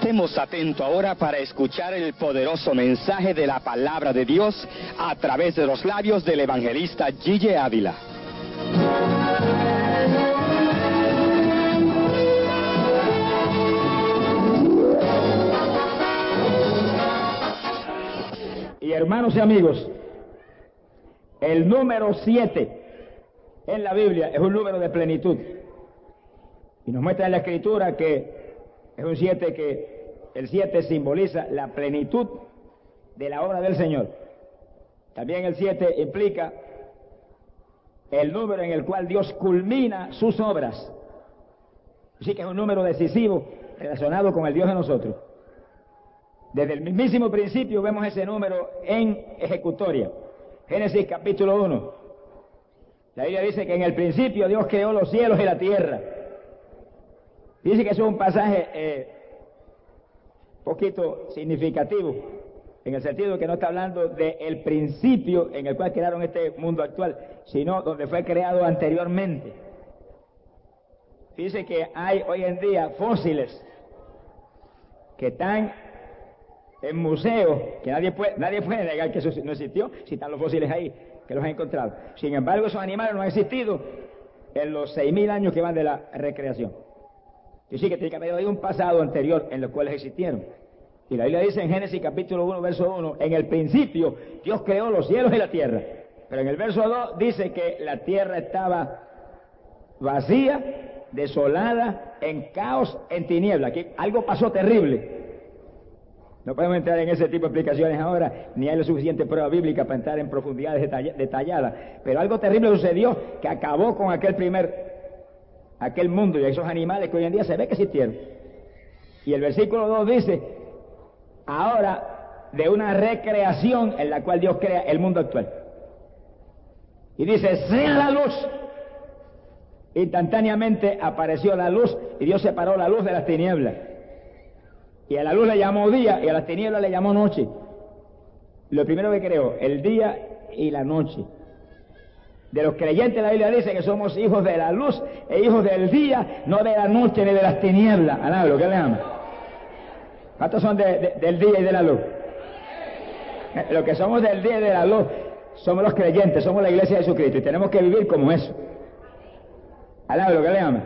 Estemos atentos ahora para escuchar el poderoso mensaje de la palabra de Dios a través de los labios del evangelista Gille Ávila. Y hermanos y amigos, el número 7 en la Biblia es un número de plenitud. Y nos muestra en la Escritura que es un 7 que el 7 simboliza la plenitud de la obra del Señor. También el 7 implica el número en el cual Dios culmina sus obras. Así que es un número decisivo relacionado con el Dios de nosotros. Desde el mismísimo principio vemos ese número en ejecutoria. Génesis capítulo 1. La Biblia dice que en el principio Dios creó los cielos y la tierra. Dice que eso es un pasaje poquito significativo, en el sentido de que no está hablando del principio en el cual crearon este mundo actual, sino donde fue creado anteriormente. Dice que hay hoy en día fósiles que están en museos, que nadie puede negar que eso no existió, si están los fósiles ahí, que los han encontrado. Sin embargo, esos animales no han existido en los 6.000 años que van de la recreación. Y sí que tiene que haber un pasado anterior en los cuales existieron. Y la Biblia dice en Génesis capítulo 1, verso 1, en el principio Dios creó los cielos y la tierra. Pero en el verso 2 dice que la tierra estaba vacía, desolada, en caos, en tiniebla. Aquí algo pasó terrible. No podemos entrar en ese tipo de explicaciones ahora, ni hay la suficiente prueba bíblica para entrar en profundidades detalladas. Pero algo terrible sucedió que acabó con aquel mundo y esos animales que hoy en día se ve que existieron. Y el versículo 2 dice, ahora de una recreación en la cual Dios crea el mundo actual. Y dice, sea la luz. Instantáneamente apareció la luz y Dios separó la luz de las tinieblas. Y a la luz le llamó día y a las tinieblas le llamó noche. Lo primero que creó, el día y la noche. De los creyentes la Biblia dice que somos hijos de la luz e hijos del día, no de la noche ni de las tinieblas. Alábalo, ¿qué le llama? ¿Cuántos son del día y de la luz? Los que somos del día y de la luz somos los creyentes, somos la iglesia de Jesucristo y tenemos que vivir como eso. Alábalo, ¿qué le llama?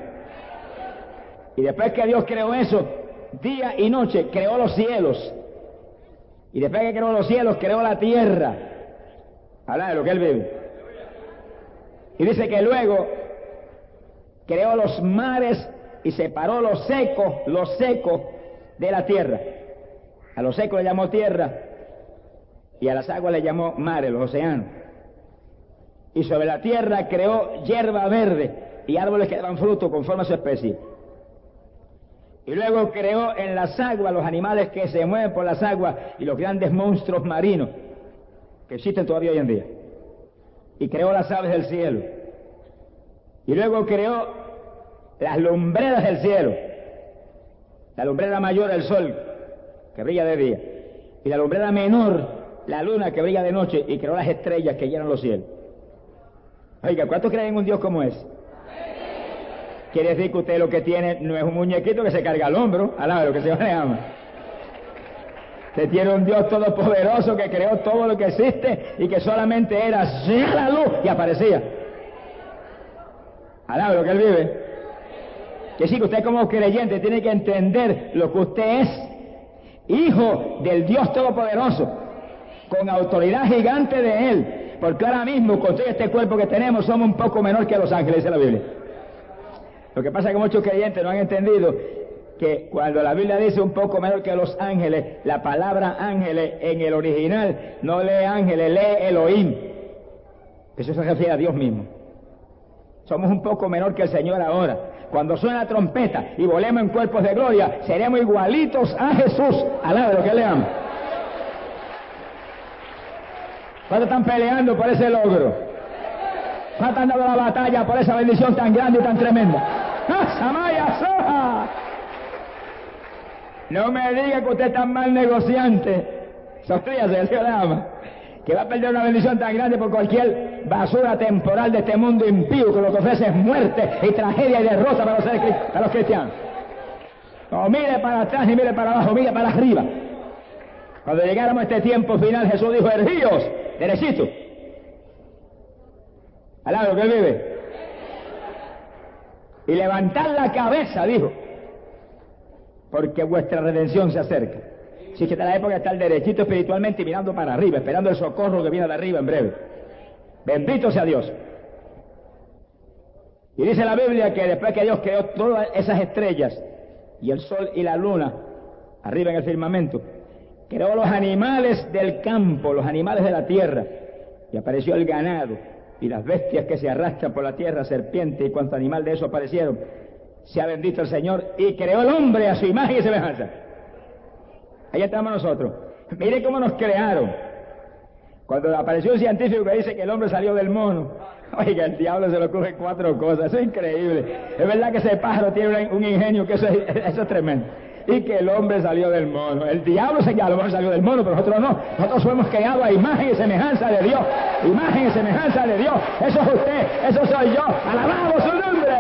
Y después que Dios creó eso, día y noche, creó los cielos. Y después que creó los cielos, creó la tierra. Habla de lo que Él vive. Y dice que luego creó los mares y separó los secos de la tierra. A los secos le llamó tierra y a las aguas le llamó mares, los océanos. Y sobre la tierra creó hierba verde y árboles que daban fruto conforme a su especie. Y luego creó en las aguas los animales que se mueven por las aguas y los grandes monstruos marinos que existen todavía hoy en día. Y creó las aves del cielo. Y luego creó las lumbreras del cielo. La lumbrera mayor, el sol, que brilla de día. Y la lumbrera menor, la luna, que brilla de noche. Y creó las estrellas que llenan los cielos. Oiga, ¿cuántos creen en un Dios como ese? Quiere decir que usted lo que tiene no es un muñequito que se carga al hombro, alaba lo que se llama. Usted tiene un Dios todopoderoso que creó todo lo que existe y que solamente era sea la luz y aparecía. Alaba lo que Él vive. Que sí, que usted como creyente tiene que entender lo que usted es, hijo del Dios todopoderoso, con autoridad gigante de Él. Porque ahora mismo, con todo este cuerpo que tenemos, somos un poco menor que los ángeles, dice la Biblia. Lo que pasa es que muchos creyentes no han entendido que cuando la Biblia dice un poco menor que los ángeles, la palabra ángeles en el original no lee ángeles, lee Elohim. Eso se refiere a Dios mismo. Somos un poco menor que el Señor ahora. Cuando suena la trompeta y volemos en cuerpos de gloria, seremos igualitos a Jesús. Alaba lo que le amo. ¿Cuántos están peleando por ese logro? ¿Cuántos han dado la batalla por esa bendición tan grande y tan tremenda? ¡Samaya Soja! No me diga que usted es tan mal negociante. Sonríase, el Señor le ama. Que va a perder una bendición tan grande por cualquier basura temporal de este mundo impío que lo que ofrece es muerte y tragedia y derrota para los cristianos. No mire para atrás ni mire para abajo, mire para arriba. Cuando llegáramos a este tiempo final, Jesús dijo, erguíos, derechito. Al lado que él vive. Y levantad la cabeza, dijo, porque vuestra redención se acerca. Si es que está la época de estar derechito espiritualmente y mirando para arriba, esperando el socorro que viene de arriba en breve. Bendito sea Dios. Y dice la Biblia que después que Dios creó todas esas estrellas y el sol y la luna arriba en el firmamento, creó los animales del campo, los animales de la tierra, y apareció el ganado y las bestias que se arrastran por la tierra, serpientes y cuanto animal de eso aparecieron. Sea bendito el Señor, y creó el hombre a su imagen y semejanza. Ahí estamos nosotros. Mire cómo nos crearon. Cuando apareció un científico que dice que el hombre salió del mono, oiga, el diablo se le ocurren 4 cosas, eso es increíble. Es verdad que ese pájaro tiene un ingenio que eso es tremendo. Y que el hombre salió del mono. El diablo se a lo mejor salió del mono, pero nosotros no. Nosotros fuimos creados a imagen y semejanza de Dios. Imagen y semejanza de Dios. Eso es usted, eso soy yo. ¡Alabamos su nombre!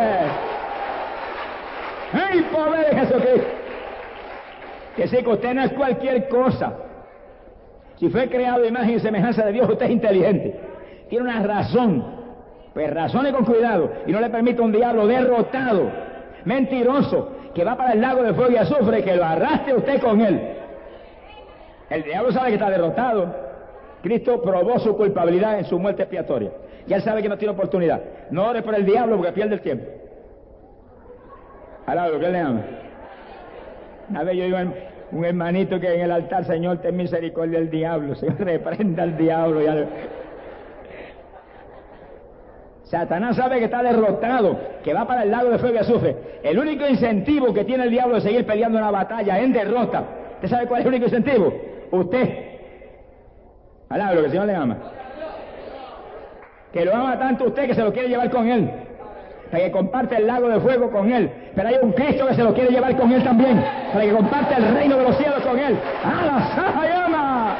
¡Ay, poder de Jesucristo! Que sí, que usted no es cualquier cosa. Si fue creado a imagen y semejanza de Dios, usted es inteligente. Tiene una razón. Pues razone con cuidado y no le permita a un diablo derrotado, mentiroso, que va para el lago de fuego y azufre, que lo arrastre usted con él. El diablo sabe que está derrotado. Cristo probó su culpabilidad en su muerte expiatoria. Ya él sabe que no tiene oportunidad. No ore por el diablo porque pierde el tiempo. Alaba lo que él le ama. Una vez yo iba en un hermanito que en el altar, Señor, ten misericordia del diablo. Señor, reprenda al diablo. Satanás sabe que está derrotado, que va para el lago de fuego y azufre. El único incentivo que tiene el diablo de seguir peleando una batalla en derrota. ¿Usted sabe cuál es el único incentivo? Usted. Alaba lo que el Señor le ama. Que lo ama tanto usted que se lo quiere llevar con él. Para que comparte el lago de fuego con él. Pero hay un Cristo que se lo quiere llevar con él también. Para que comparte el reino de los cielos con él. ¡Ala, Sahayama!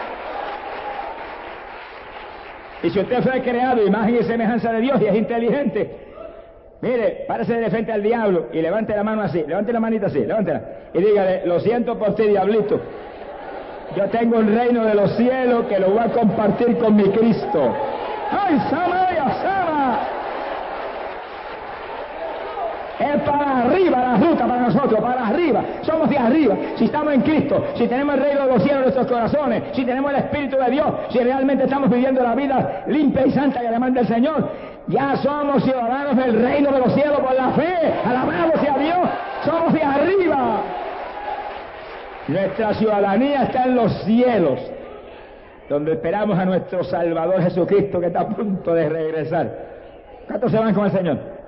Y si usted fue creado imagen y semejanza de Dios y es inteligente, mire, párese de frente al diablo y levante la mano así, levante la manita así, levántela, y dígale, lo siento por ti, diablito. Yo tengo un reino de los cielos que lo voy a compartir con mi Cristo. ¡Ay, Samaya, Sama! Es para arriba la ruta para nosotros, para arriba. Somos de arriba. Si estamos en Cristo, si tenemos el reino de los cielos en nuestros corazones, si tenemos el Espíritu de Dios, si realmente estamos viviendo la vida limpia y santa que demanda el Señor, ya somos ciudadanos del reino de los cielos por la fe. Alabamos a Dios. Somos de arriba. Nuestra ciudadanía está en los cielos, donde esperamos a nuestro Salvador Jesucristo que está a punto de regresar. ¿Cuántos se van con el Señor?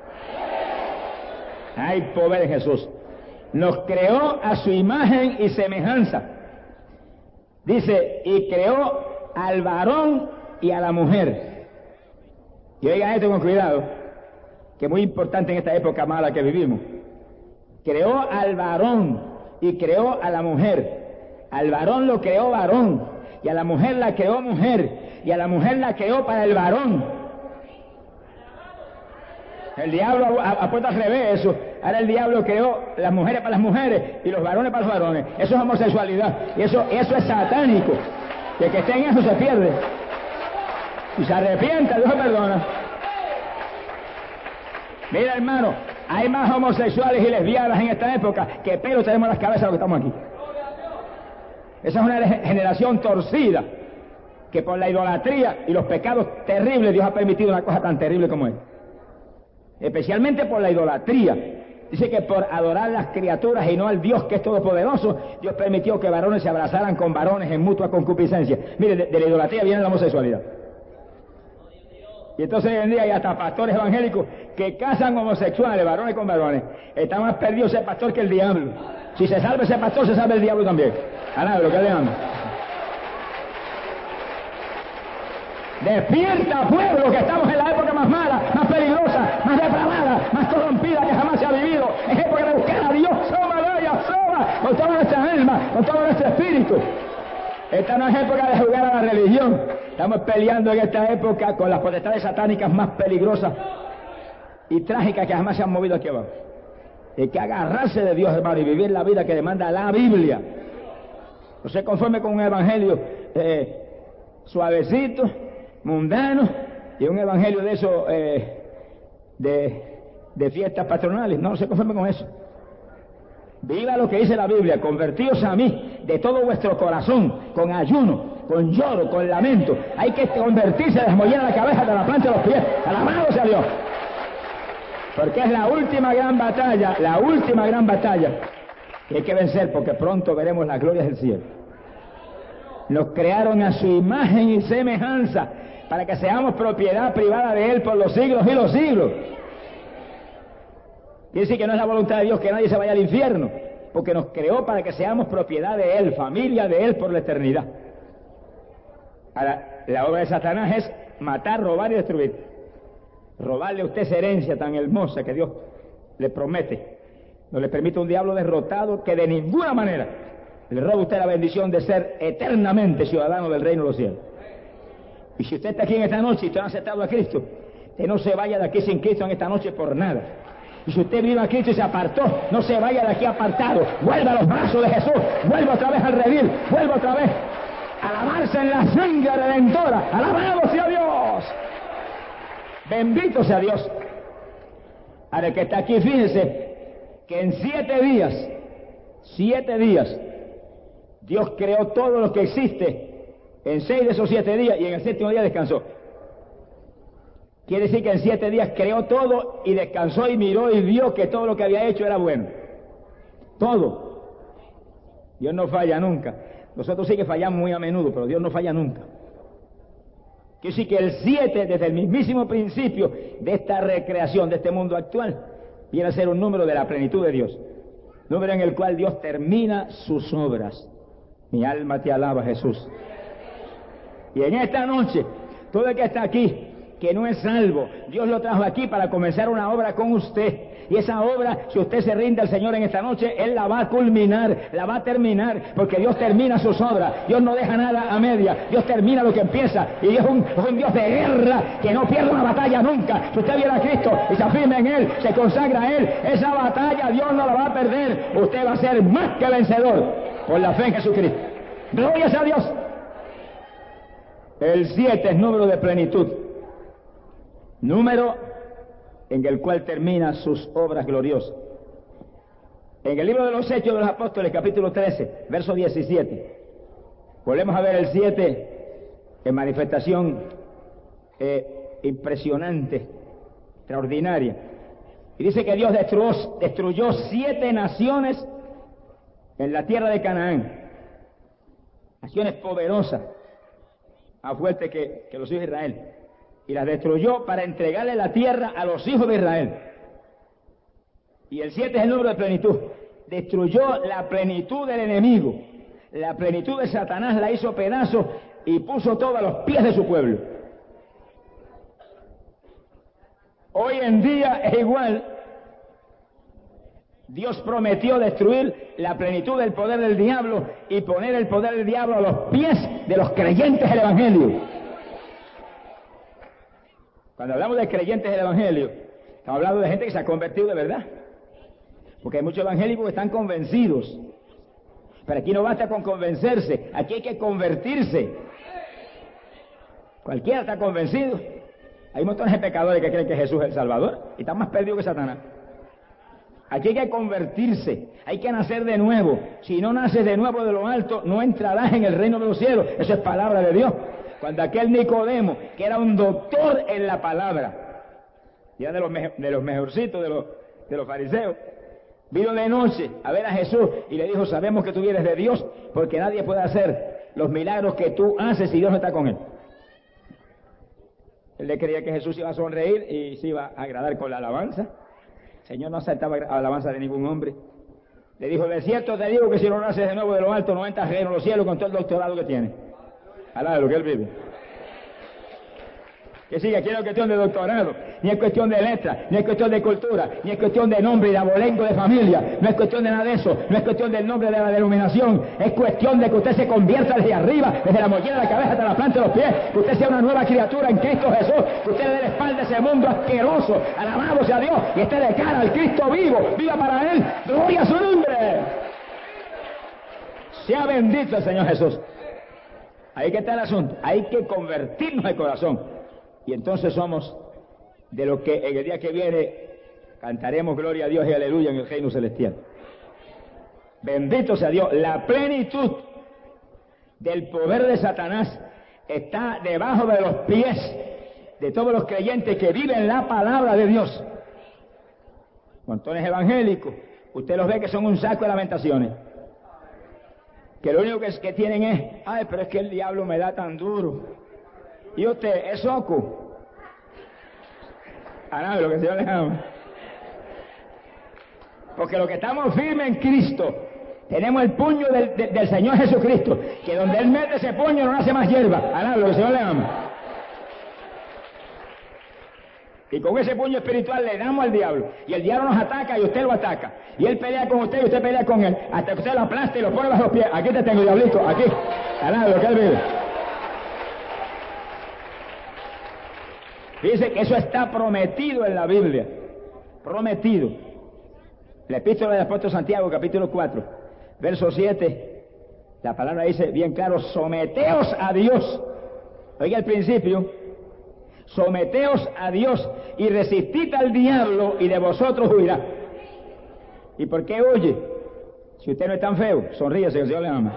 Hay poder en Jesús. Nos creó a su imagen y semejanza. Dice, y creó al varón y a la mujer. Y oigan esto con cuidado, que es muy importante en esta época mala que vivimos. Creó al varón y creó a la mujer. Al varón lo creó varón, y a la mujer la creó mujer, y a la mujer la creó para el varón. El diablo ha puesto al revés eso. Ahora el diablo creó las mujeres para las mujeres y los varones para los varones. Eso es homosexualidad. Y eso es satánico. Y el que esté en eso se pierde. Y se arrepienta, Dios lo perdona. Mira, hermano, hay más homosexuales y lesbianas en esta época que pelos tenemos en las cabezas los que estamos aquí. Esa es una generación torcida que por la idolatría y los pecados terribles Dios ha permitido una cosa tan terrible como esta. Especialmente por la idolatría. Dice que por adorar las criaturas y no al Dios que es todopoderoso, Dios permitió que varones se abrazaran con varones en mutua concupiscencia. Mire, de la idolatría viene la homosexualidad. Y entonces hoy en día hay hasta pastores evangélicos que casan homosexuales, varones con varones. Está más perdido ese pastor que el diablo. Si se salva ese pastor, se salva el diablo también. Alaba lo que le ama. Despierta, pueblo, que estamos en la época más mala, más peligrosa, más depravada, más corrompida que jamás se ha vivido. Es época de buscar a Dios, con toda nuestra alma, con todo nuestro espíritu. Esta no es época de jugar a la religión. Estamos peleando en esta época con las potestades satánicas más peligrosas y trágicas que jamás se han movido aquí abajo. Hay que agarrarse de Dios, hermano, y vivir la vida que demanda la Biblia. No se conforme con un evangelio suavecito, mundano, y un evangelio de eso, de fiestas patronales. No se conforme con eso. Viva lo que dice la Biblia: convertíos a mí de todo vuestro corazón, con ayuno, con lloro, con lamento. Hay que convertirse, desmollar la cabeza de la planta de los pies. Alabado sea Dios. Porque es la última gran batalla que hay que vencer, porque pronto veremos las glorias del cielo. Nos crearon a su imagen y semejanza para que seamos propiedad privada de Él por los siglos y los siglos. Quiere decir que no es la voluntad de Dios que nadie se vaya al infierno, porque nos creó para que seamos propiedad de Él, familia de Él por la eternidad. Ahora, la obra de Satanás es matar, robar y destruir. Robarle a usted esa herencia tan hermosa que Dios le promete. No le permite un diablo derrotado que de ninguna manera le roba a usted la bendición de ser eternamente ciudadano del reino de los cielos. Y si usted está aquí en esta noche y usted no ha aceptado a Cristo, que no se vaya de aquí sin Cristo en esta noche por nada. Y si usted vino a Cristo y se apartó, no se vaya de aquí apartado. Vuelva a los brazos de Jesús, vuelva otra vez al redil, vuelva otra vez a lavarse en la sangre redentora. ¡Alabado sea Dios! Bendito sea Dios. Ahora, el que está aquí, fíjense que en 7 días, Dios creó todo lo que existe en 6 de esos 7 días, y en el 7º día descansó. Quiere decir que en 7 días creó todo y descansó y miró y vio que todo lo que había hecho era bueno. Todo. Dios no falla nunca. Nosotros sí que fallamos muy a menudo, pero Dios no falla nunca. Quiere decir que el 7, desde el mismísimo principio de esta recreación, de este mundo actual, viene a ser un número de la plenitud de Dios. Número en el cual Dios termina sus obras. Mi alma te alaba, Jesús. Y en esta noche, todo el que está aquí, que no es salvo, Dios lo trajo aquí para comenzar una obra con usted. Y esa obra, si usted se rinde al Señor en esta noche, Él la va a culminar, la va a terminar, porque Dios termina sus obras. Dios no deja nada a media, Dios termina lo que empieza. Y es un Dios de guerra que no pierde una batalla nunca. Si usted viene a Cristo y se afirma en Él, se consagra a Él, esa batalla Dios no la va a perder. Usted va a ser más que vencedor por la fe en Jesucristo. Gloria a Dios. El 7 es número de plenitud, número en el cual termina sus obras gloriosas. En el libro de los Hechos de los Apóstoles, capítulo 13, verso 17, volvemos a ver el 7 en manifestación impresionante, extraordinaria. Y dice que Dios destruyó 7 naciones en la tierra de Canaán, naciones poderosas, más fuertes que los hijos de Israel, y las destruyó para entregarle la tierra a los hijos de Israel. Y el 7 es el número de plenitud. Destruyó la plenitud del enemigo, la plenitud de Satanás la hizo pedazos y puso todo a los pies de su pueblo. Hoy en día es igual. Dios prometió destruir la plenitud del poder del diablo y poner el poder del diablo a los pies de los creyentes del Evangelio. Cuando hablamos de creyentes del Evangelio, estamos hablando de gente que se ha convertido de verdad. Porque hay muchos evangélicos que están convencidos. Pero aquí no basta con convencerse, aquí hay que convertirse. Cualquiera está convencido. Hay montones de pecadores que creen que Jesús es el Salvador y están más perdidos que Satanás. Aquí hay que convertirse, hay que nacer de nuevo. Si no naces de nuevo de lo alto, no entrarás en el reino de los cielos. Eso es palabra de Dios. Cuando aquel Nicodemo, que era un doctor en la palabra, y era de los mejorcitos de los fariseos, vino de noche a ver a Jesús y le dijo: sabemos que tú vienes de Dios, porque nadie puede hacer los milagros que tú haces si Dios no está con él. Él le creía que Jesús iba a sonreír y se iba a agradar con la alabanza. El Señor no aceptaba alabanza de ningún hombre. Le dijo: de cierto te digo que si no naces de nuevo de lo alto, no entras en los cielos con todo el doctorado que tienes. Alá de lo que él vive. Que sigue, aquí no es cuestión de doctorado, ni es cuestión de letra, ni es cuestión de cultura, ni es cuestión de nombre y de abolengo de familia, no es cuestión de nada de eso, no es cuestión del nombre de la denominación, es cuestión de que usted se convierta desde arriba, desde la mollera de la cabeza hasta la planta de los pies, que usted sea una nueva criatura en Cristo Jesús, que usted le dé la espalda a ese ese mundo asqueroso, alabado sea Dios, y esté de cara al Cristo vivo, viva para Él, gloria a su nombre. Sea bendito el Señor Jesús. Ahí que está el asunto, hay que convertirnos de corazón, y entonces somos de lo que en el día que viene cantaremos gloria a Dios y aleluya en el reino celestial. Bendito sea Dios. La plenitud del poder de Satanás está debajo de los pies de todos los creyentes que viven la palabra de Dios. Montones evangélicos, usted los ve que son un saco de lamentaciones, que lo único que tienen es, ay, pero es que el diablo me da tan duro. Y usted es soco. A nada, lo que el Señor les ama. Porque los que estamos firmes en Cristo, tenemos el puño del Señor Jesucristo, que donde Él mete ese puño no hace más hierba. A nada, lo que el Señor le ama. Y con ese puño espiritual le damos al diablo. Y el diablo nos ataca y usted lo ataca. Y él pelea con usted y usted pelea con él. Hasta que usted lo aplaste y lo pone bajo los pies. Aquí te tengo, diablito, aquí. A nada, lo que él vive. Dice que eso está prometido en la Biblia. Prometido. La epístola del apóstol Santiago, capítulo 4, verso 7. La palabra dice bien claro, someteos a Dios. Oiga el principio. Someteos a Dios y resistid al diablo y de vosotros huirá. ¿Y por qué huye? Si usted no es tan feo, sonríese que el Señor le ama.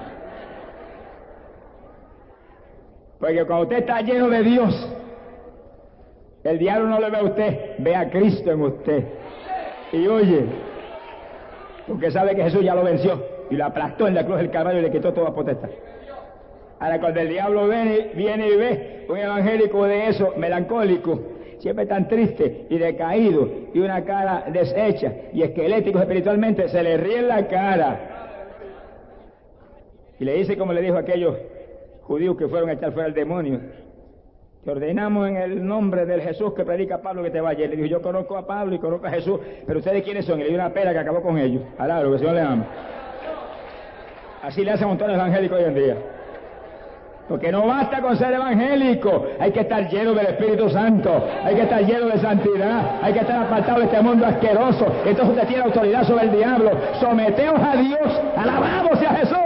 Porque cuando usted está lleno de Dios, el diablo no le ve a usted, ve a Cristo en usted. Y huye. Porque sabe que Jesús ya lo venció y lo aplastó en la cruz del Calvario y le quitó toda potestad. Ahora cuando el diablo viene y ve un evangélico de eso, melancólico, siempre tan triste y decaído, y una cara deshecha y esquelético espiritualmente, se le ríe en la cara. Y le dice como le dijo a aquellos judíos que fueron a echar fuera el demonio: te ordenamos en el nombre del Jesús que predica Pablo que te vaya. Y le dijo: yo conozco a Pablo y conozco a Jesús, pero ustedes quiénes son. Y le dio una pera que acabó con ellos. Alá, lo que el Señor le ama. Así le hace montones evangélicos hoy en día. Porque no basta con ser evangélico, hay que estar lleno del Espíritu Santo, hay que estar lleno de santidad, hay que estar apartado de este mundo asqueroso. Entonces usted tiene autoridad sobre el diablo. Someteos a Dios, alabado sea Jesús.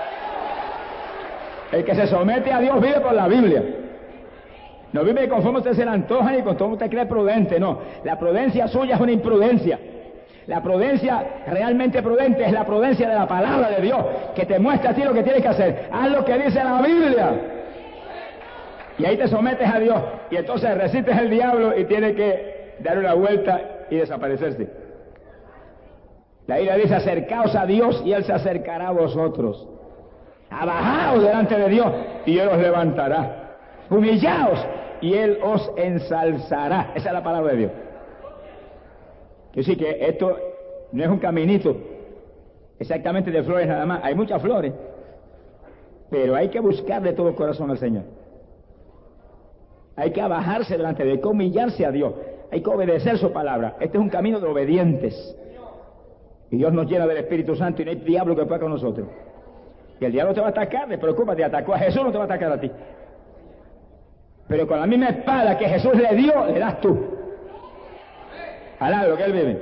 El que se somete a Dios vive por la Biblia. No vive conforme usted se le antoja ni conforme usted cree prudente, no. La prudencia suya es una imprudencia. La prudencia realmente prudente es la prudencia de la palabra de Dios, que te muestra a ti lo que tienes que hacer. Haz lo que dice la Biblia. Y ahí te sometes a Dios. Y entonces resistes al diablo y tienes que dar una vuelta y desaparecerse. La Biblia dice: acercaos a Dios y Él se acercará a vosotros. Abajaos delante de Dios y Él os levantará. Humillaos y Él os ensalzará. Esa es la palabra de Dios. Quiero decir que esto no es un caminito exactamente de flores nada más. Hay muchas flores, pero hay que buscar de todo corazón al Señor. Hay que abajarse delante de Él, hay que humillarse a Dios, hay que obedecer su palabra. Este es un camino de obedientes. Y Dios nos llena del Espíritu Santo y no hay diablo que pueda con nosotros. Y el diablo te va a atacar, despreocúpate, atacó a Jesús, no te va a atacar a ti. Pero con la misma espada que Jesús le dio, le das tú. Alá lo que Él vive.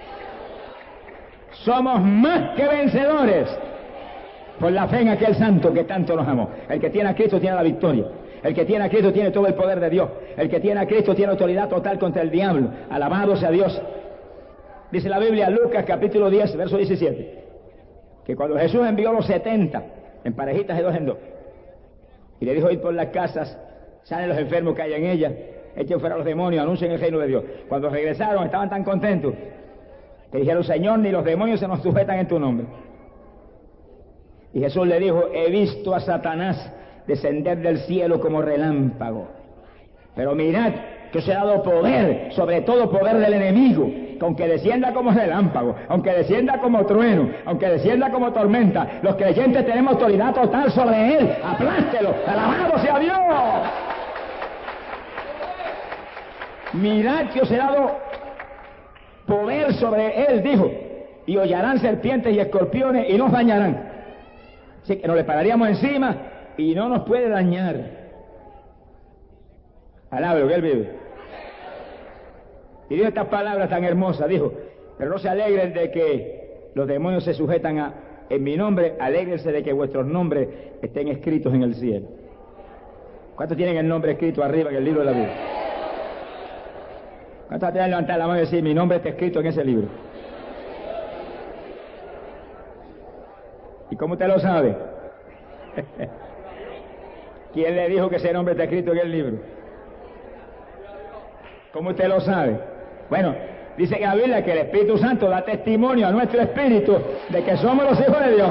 Somos más que vencedores por la fe en aquel santo que tanto nos amó. El que tiene a Cristo tiene la victoria. El que tiene a Cristo tiene todo el poder de Dios. El que tiene a Cristo tiene autoridad total contra el diablo. Alabado sea Dios. Dice la Biblia, Lucas capítulo 10, verso 17, que cuando Jesús envió los 70 en parejitas de 2 en 2 y le dijo: id por las casas, sanen los enfermos que hay en ellas, echen fuera los demonios, anuncien el reino de Dios. Cuando regresaron estaban tan contentos que dijeron: Señor, ni los demonios se nos sujetan en tu nombre. Y Jesús le dijo: he visto a Satanás descender del cielo como relámpago, pero mirad que os he dado poder sobre todo poder del enemigo, que aunque descienda como relámpago, aunque descienda como trueno, aunque descienda como tormenta, los creyentes tenemos autoridad total sobre él. Aplástelo, alabado sea Dios. Mirad que os he dado poder sobre él, dijo, y hollarán serpientes y escorpiones y no os dañarán. Así que nos le pararíamos encima y no nos puede dañar. Alaba lo que él vive. Y dijo estas palabras tan hermosas, dijo: pero no se alegren de que los demonios se sujetan en mi nombre, alégrense de que vuestros nombres estén escritos en el cielo. ¿Cuántos tienen el nombre escrito arriba en el libro de la Biblia? ¿Cuántos tienen que levantar la mano y decir: mi nombre está escrito en ese libro? ¿Y cómo usted lo sabe? ¿Quién le dijo que ese nombre está escrito en el libro? ¿Cómo usted lo sabe? Bueno, dice que la Biblia que el Espíritu Santo da testimonio a nuestro espíritu de que somos los hijos de Dios.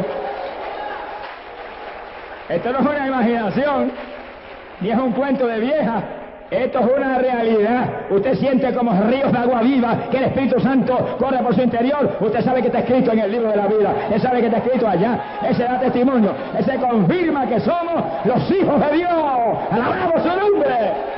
Esto no es una imaginación, ni es un cuento de vieja. Esto es una realidad. Usted siente como ríos de agua viva, que el Espíritu Santo corre por su interior. Usted sabe que está escrito en el libro de la vida. Él sabe que está escrito allá. Ese da testimonio. Ese confirma que somos los hijos de Dios. ¡Alabamos su nombre!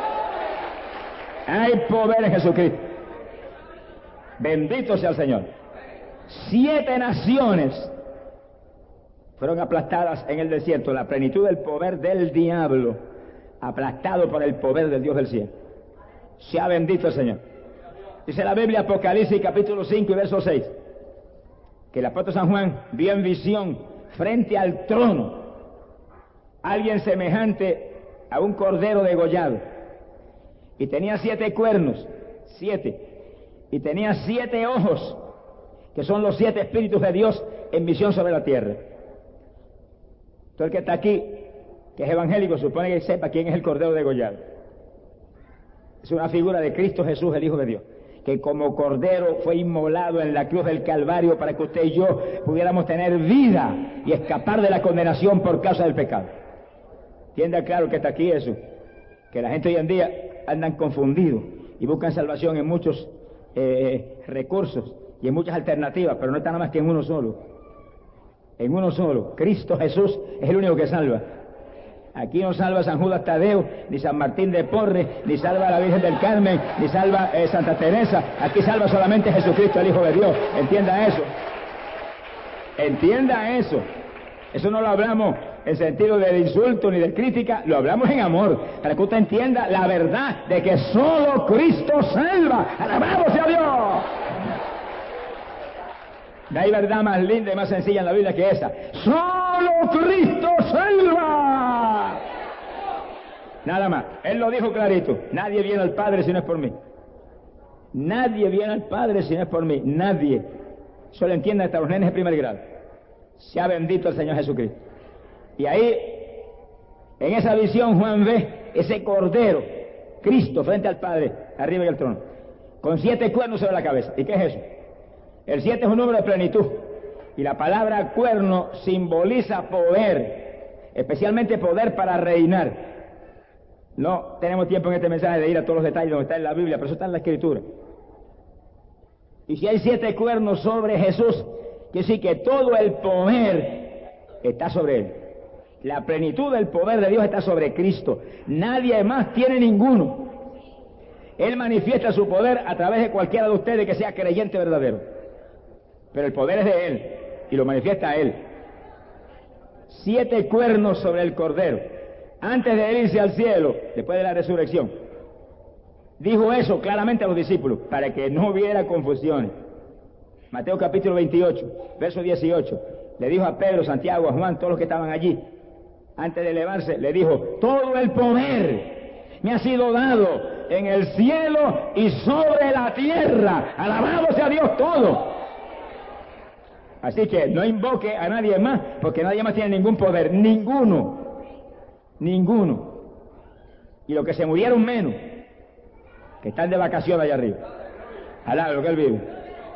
Hay poder en Jesucristo. Bendito sea el Señor. 7 naciones fueron aplastadas en el desierto. La plenitud del poder del diablo, aplastado por el poder del Dios del cielo. Sea bendito el Señor. Dice la Biblia, Apocalipsis capítulo 5 y verso 6, que el apóstol San Juan vio en visión frente al trono alguien semejante a un cordero degollado, y tenía 7 cuernos, 7, y tenía 7 ojos, que son los 7 espíritus de Dios en visión sobre la tierra. Todo el que está aquí, que es evangélico, supone que sepa quién es el cordero degollado. Es una figura de Cristo Jesús, el Hijo de Dios, que como cordero fue inmolado en la cruz del Calvario para que usted y yo pudiéramos tener vida y escapar de la condenación por causa del pecado. ¿Entiende claro que está aquí eso? Que la gente hoy en día andan confundidos y buscan salvación en muchos recursos y en muchas alternativas, pero no está nada más que en uno solo. En uno solo. Cristo Jesús es el único que salva. Aquí no salva San Judas Tadeo, ni San Martín de Porres, ni salva la Virgen del Carmen, ni salva Santa Teresa. Aquí salva solamente Jesucristo, el Hijo de Dios. Entienda eso. Entienda eso. Eso no lo hablamos en sentido de insulto ni de crítica, lo hablamos en amor, para que usted entienda la verdad de que solo Cristo salva. ¡Alabado sea Dios! No hay verdad más linda y más sencilla en la Biblia que esa. ¡Solo Cristo salva! Nada más. Él lo dijo clarito. Nadie viene al Padre si no es por mí. Nadie viene al Padre si no es por mí. Nadie. Solo entiende hasta los nenes de primer grado. Sea bendito el Señor Jesucristo. Y ahí, en esa visión, Juan ve ese cordero, Cristo frente al Padre, arriba del trono, con 7 cuernos sobre la cabeza. ¿Y qué es eso? El 7 es un número de plenitud, y la palabra cuerno simboliza poder, especialmente poder para reinar. No tenemos tiempo en este mensaje de ir a todos los detalles donde está en la Biblia, pero eso está en la Escritura. Y si hay 7 cuernos sobre Jesús, quiere decir que todo el poder está sobre Él. La plenitud del poder de Dios está sobre Cristo. Nadie más tiene ninguno. Él manifiesta su poder a través de cualquiera de ustedes que sea creyente verdadero. Pero el poder es de Él y lo manifiesta a Él. 7 cuernos sobre el Cordero. Antes de irse al cielo, después de la resurrección, dijo eso claramente a los discípulos, para que no hubiera confusiones. Mateo capítulo 28, verso 18, le dijo a Pedro, Santiago, a Juan, todos los que estaban allí, antes de elevarse, le dijo: todo el poder me ha sido dado en el cielo y sobre la tierra. Alabado sea Dios todo. Así que no invoque a nadie más, porque nadie más tiene ningún poder, ninguno. Y los que se murieron menos, que están de vacaciones allá arriba. Alá, lo que él vive.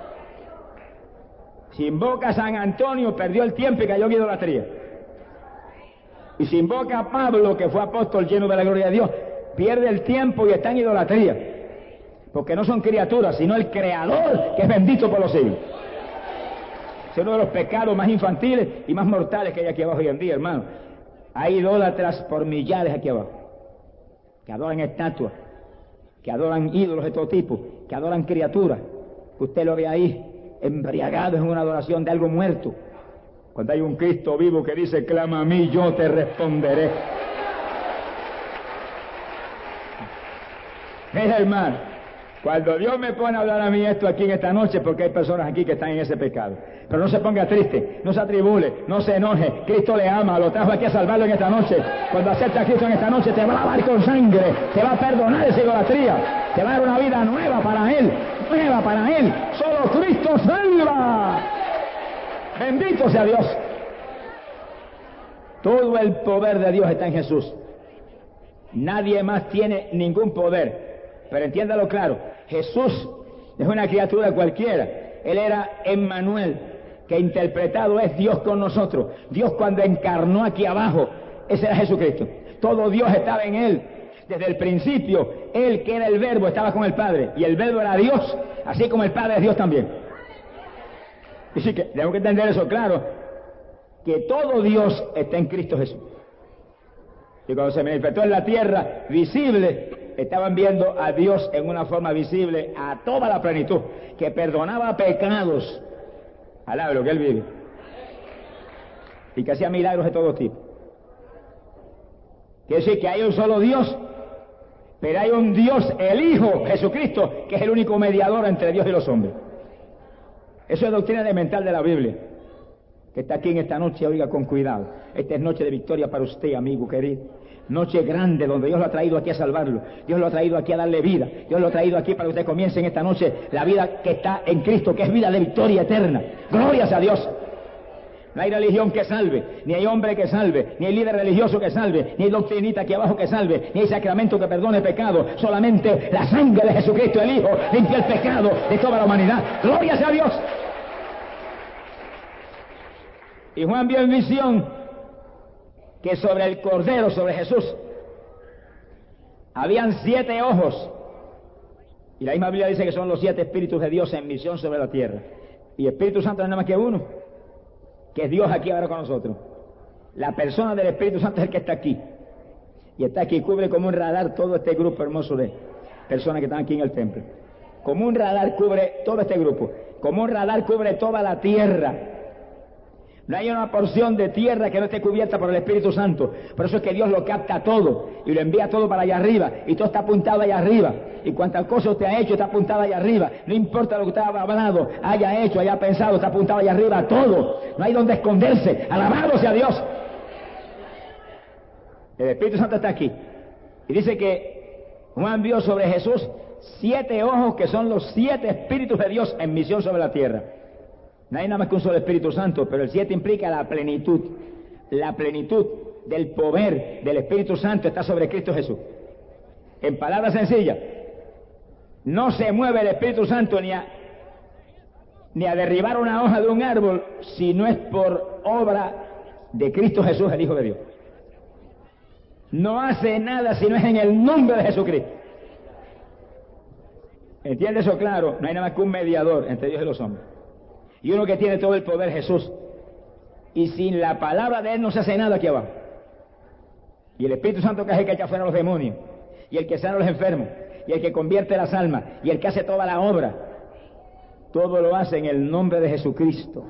Si invoca a San Antonio, perdió el tiempo y cayó en idolatría. Y si invoca a Pablo, que fue apóstol lleno de la gloria de Dios, pierde el tiempo y está en idolatría. Porque no son criaturas, sino el Creador, que es bendito por los siglos. Es uno de los pecados más infantiles y más mortales que hay aquí abajo hoy en día, hermano. Hay idólatras por millares aquí abajo, que adoran estatuas, que adoran ídolos de todo tipo, que adoran criaturas. Usted lo ve ahí, embriagado en una adoración de algo muerto. Cuando hay un Cristo vivo que dice: clama a mí, yo te responderé. Mira, hermano, Cuando Dios me pone a hablar a mí esto aquí en esta noche, porque hay personas aquí que están en ese pecado. Pero no se ponga triste, no se atribule, no se enoje. Cristo le ama, lo trajo aquí a salvarlo en esta noche. Cuando acepta a Cristo en esta noche, te va a lavar con sangre, te va a perdonar esa idolatría, te va a dar una vida nueva para Él, nueva para Él. Solo Cristo salva. Bendito sea Dios. Todo el poder de Dios está en Jesús. Nadie más tiene ningún poder. Pero entiéndalo claro, Jesús es una criatura cualquiera. Él era Emmanuel, que interpretado es Dios con nosotros. Dios cuando encarnó aquí abajo, ese era Jesucristo. Todo Dios estaba en Él. Desde el principio, Él que era el Verbo estaba con el Padre. Y el Verbo era Dios, así como el Padre es Dios también. Y sí que tenemos que entender eso claro, que todo Dios está en Cristo Jesús. Y cuando se manifestó en la tierra, visible, estaban viendo a Dios en una forma visible a toda la plenitud, que perdonaba pecados, al lado de lo que Él vive, y que hacía milagros de todo tipo. Quiere decir que hay un solo Dios, pero hay un Dios, el Hijo, Jesucristo, que es el único mediador entre Dios y los hombres. Eso es doctrina elemental de la Biblia, que está aquí en esta noche. Oiga con cuidado, esta es noche de victoria para usted, amigo querido. Noche grande donde Dios lo ha traído aquí a salvarlo. Dios lo ha traído aquí a darle vida. Dios lo ha traído aquí para que usted comience en esta noche la vida que está en Cristo, que es vida de victoria eterna. Glorias a Dios. No hay religión que salve, ni hay hombre que salve, ni hay líder religioso que salve, ni hay doctrinita aquí abajo que salve, ni hay sacramento que perdone pecado. Solamente la sangre de Jesucristo, el Hijo, limpia el pecado de toda la humanidad. Glorias a Dios. Y Juan vio en visión que sobre el Cordero, sobre Jesús, habían 7 ojos. Y la misma Biblia dice que son los 7 espíritus de Dios en misión sobre la tierra. Y Espíritu Santo no es nada más que uno, que es Dios aquí ahora con nosotros. La persona del Espíritu Santo es el que está aquí. Y está aquí, cubre como un radar todo este grupo hermoso de personas que están aquí en el templo. Como un radar cubre todo este grupo. Como un radar cubre toda la tierra. No hay una porción de tierra que no esté cubierta por el Espíritu Santo. Por eso es que Dios lo capta todo y lo envía todo para allá arriba. Y todo está apuntado allá arriba. Y cuantas cosas usted ha hecho está apuntado allá arriba. No importa lo que usted haya hablado, haya hecho, haya pensado, está apuntado allá arriba todo. No hay donde esconderse. Alabado sea Dios. El Espíritu Santo está aquí. Y dice que Juan vio sobre Jesús 7 ojos que son los 7 espíritus de Dios en misión sobre la tierra. No hay nada más que un solo Espíritu Santo, pero el 7 implica la plenitud. La plenitud del poder del Espíritu Santo está sobre Cristo Jesús. En palabras sencillas, no se mueve el Espíritu Santo ni a derribar una hoja de un árbol si no es por obra de Cristo Jesús, el Hijo de Dios. No hace nada si no es en el nombre de Jesucristo. ¿Entiende eso claro? No hay nada más que un mediador entre Dios y los hombres. Y uno que tiene todo el poder, Jesús. Y sin la palabra de Él no se hace nada aquí abajo. Y el Espíritu Santo que es el que echa fuera a los demonios, y el que sana a los enfermos, y el que convierte las almas, y el que hace toda la obra, todo lo hace en el nombre de Jesucristo.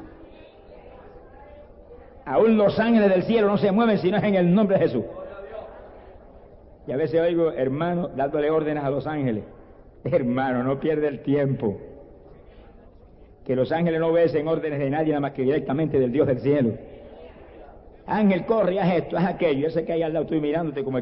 Aún los ángeles del cielo no se mueven si no es en el nombre de Jesús. Y a veces oigo hermanos dándole órdenes a los ángeles. Hermano, no pierde el tiempo. Que los ángeles no obedecen órdenes de nadie, nada más que directamente del Dios del cielo. Ángel, corre, haz esto, haz aquello. Ese que hay al lado, estoy mirándote como el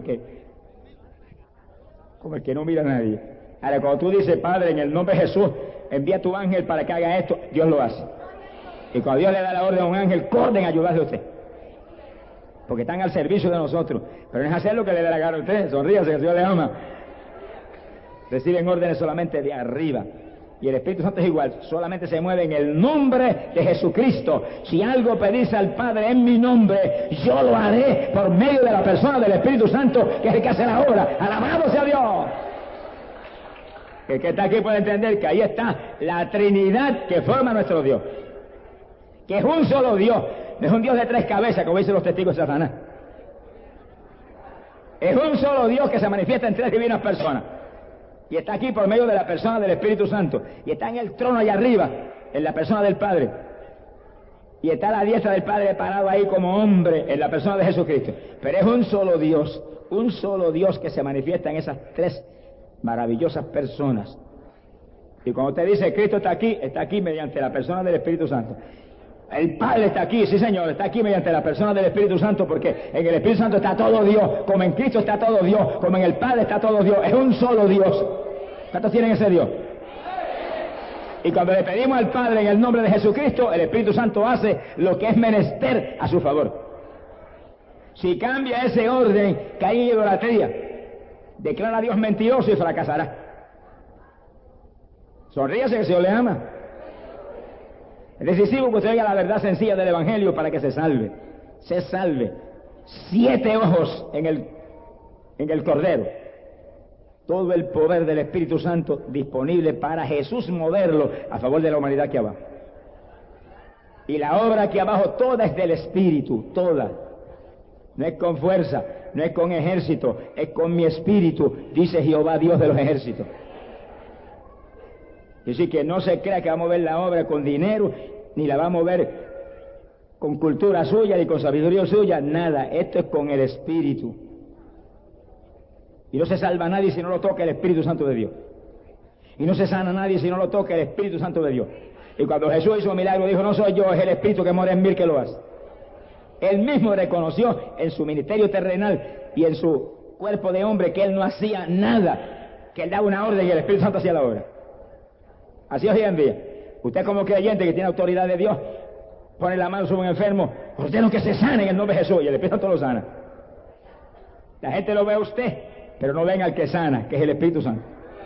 que no mira a nadie. Ahora, cuando tú dices, Padre, en el nombre de Jesús, envía tu ángel para que haga esto, Dios lo hace. Y cuando Dios le da la orden a un ángel, corren a ayudarle a usted. Porque están al servicio de nosotros. Pero no es hacer lo que le dé la gana a usted. Sonríase, que el Señor le ama. Reciben órdenes solamente de arriba. Y el Espíritu Santo es igual, solamente se mueve en el nombre de Jesucristo. Si algo pedís al Padre en mi nombre, yo lo haré por medio de la persona del Espíritu Santo, que es el que hace la obra. ¡Alabado sea Dios! El que está aquí puede entender que ahí está la Trinidad que forma nuestro Dios. Que es un solo Dios, no es un Dios de 3 cabezas, como dicen los testigos de Satanás. Es un solo Dios que se manifiesta en 3 divinas personas. Y está aquí por medio de la persona del Espíritu Santo. Y está en el trono allá arriba, en la persona del Padre. Y está a la diestra del Padre parado ahí como hombre, en la persona de Jesucristo. Pero es un solo Dios que se manifiesta en esas 3 maravillosas personas. Y cuando usted dice Cristo está aquí mediante la persona del Espíritu Santo. El Padre está aquí, sí señor, está aquí mediante la persona del Espíritu Santo, porque en el Espíritu Santo está todo Dios, como en Cristo está todo Dios, como en el Padre está todo Dios, es un solo Dios. ¿Cuántos tienen ese Dios? Y cuando le pedimos al Padre en el nombre de Jesucristo, el Espíritu Santo hace lo que es menester a su favor. Si cambia ese orden, cae en idolatría, declara a Dios mentiroso y fracasará. Sonríase que el Señor le ama. Es decisivo que usted oiga la verdad sencilla del Evangelio para que se salve. Se salve. 7 ojos en el Cordero. Todo el poder del Espíritu Santo disponible para Jesús moverlo a favor de la humanidad aquí abajo. Y la obra aquí abajo toda es del Espíritu, toda. No es con fuerza, no es con ejército, es con mi Espíritu, dice Jehová Dios de los ejércitos. Es decir, que no se crea que va a mover la obra con dinero, ni la va a mover con cultura suya, ni con sabiduría suya, nada. Esto es con el Espíritu. Y no se salva a nadie si no lo toca el Espíritu Santo de Dios. Y no se sana a nadie si no lo toca el Espíritu Santo de Dios. Y cuando Jesús hizo un milagro, dijo, no soy yo, es el Espíritu que mora en mí que lo hace. Él mismo reconoció en su ministerio terrenal y en su cuerpo de hombre que él no hacía nada, que él daba una orden y el Espíritu Santo hacía la obra. Así es hoy en día. Usted como creyente que tiene autoridad de Dios, pone la mano sobre un enfermo, ordeno que se sane en el nombre de Jesús y el Espíritu Santo lo sana. La gente lo ve a usted, pero no ven al que sana, que es el Espíritu Santo.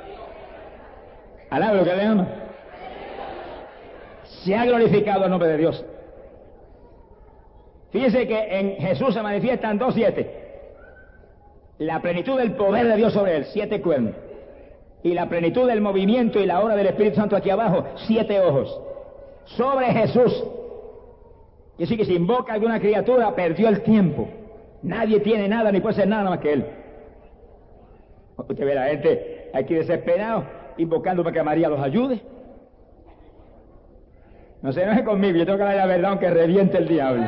Alabe lo que le ama. Se ha glorificado el nombre de Dios. Fíjese que en Jesús se manifiestan 2:7. La plenitud del poder de Dios sobre él, 7 cuernos. Y la plenitud del movimiento y la obra del Espíritu Santo aquí abajo, 7 ojos. Sobre Jesús. Y así que si invoca a alguna criatura, perdió el tiempo. Nadie tiene nada, ni puede ser nada más que él. Usted ve la gente aquí desesperado, invocando para que María los ayude. No se enoje conmigo, yo tengo que hablar la verdad aunque reviente el diablo.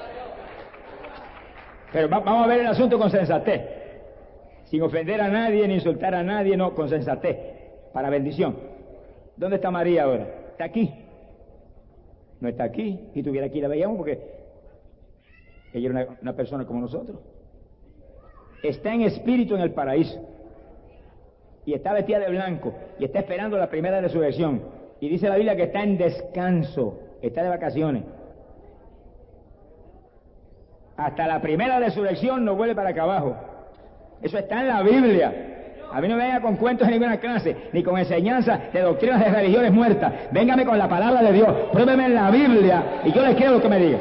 Pero vamos a ver el asunto con sensatez. Sin ofender a nadie, ni insultar a nadie, no, con sensatez, para bendición. ¿Dónde está María ahora? ¿Está aquí? No está aquí. Si estuviera aquí la veíamos porque ella era una persona como nosotros. Está en espíritu en el paraíso. Y está vestida de blanco. Y está esperando la primera resurrección. Y dice la Biblia que está en descanso. Está de vacaciones. Hasta la primera resurrección no vuelve para acá abajo. Eso está en la Biblia. A mí no me venga con cuentos en ninguna clase, ni con enseñanza de doctrinas de religiones muertas. Véngame con la palabra de Dios. Pruébeme en la Biblia y yo le creo lo que me diga.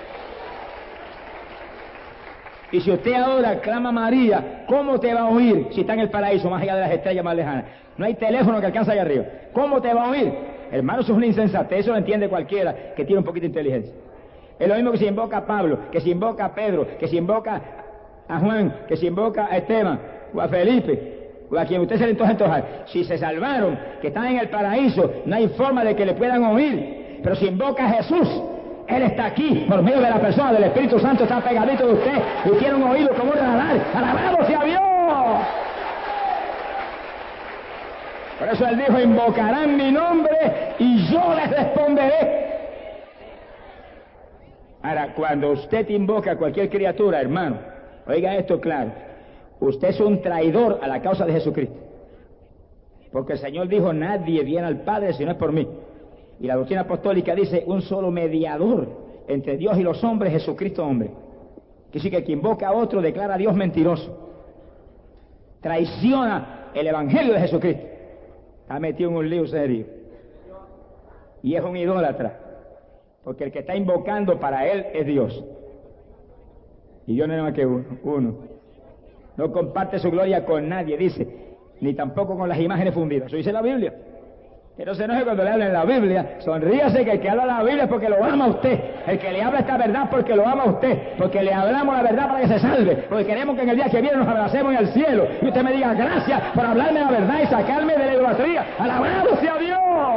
Y si usted ahora clama a María, ¿cómo te va a oír si está en el paraíso, más allá de las estrellas más lejanas? No hay teléfono que alcance allá arriba. ¿Cómo te va a oír? Hermano, eso es una insensatez, eso lo entiende cualquiera que tiene un poquito de inteligencia. Es lo mismo que si invoca a Pablo, que si invoca a Pedro, que si invoca a Juan, que si invoca a Esteban, o a Felipe, o a quien usted se le antoja. Si se salvaron, que están en el paraíso, no hay forma de que le puedan oír. Pero si invoca a Jesús, Él está aquí, por medio de la persona del Espíritu Santo, está pegadito de usted, y tiene un oído como un radar. ¡Alabado sea Dios! Por eso Él dijo, invocarán mi nombre, y yo les responderé. Ahora, cuando usted invoca a cualquier criatura, hermano, oiga esto claro, usted es un traidor a la causa de Jesucristo. Porque el Señor dijo, nadie viene al Padre si no es por mí. Y la doctrina apostólica dice, un solo mediador entre Dios y los hombres, Jesucristo hombre. Que sí que quien invoca a otro declara a Dios mentiroso. Traiciona el Evangelio de Jesucristo. Está metido en un lío serio. Y es un idólatra. Porque el que está invocando para él es Dios. Y Dios no es más que uno. No comparte su gloria con nadie, dice, ni tampoco con las imágenes fundidas. Eso dice la Biblia. Que no se enoje cuando le hablen la Biblia. Sonríase que el que habla la Biblia es porque lo ama a usted. El que le habla esta verdad porque lo ama a usted. Porque le hablamos la verdad para que se salve. Porque queremos que en el día que viene nos abracemos en el cielo. Y usted me diga gracias por hablarme la verdad y sacarme de la idolatría. ¡Alabado sea Dios!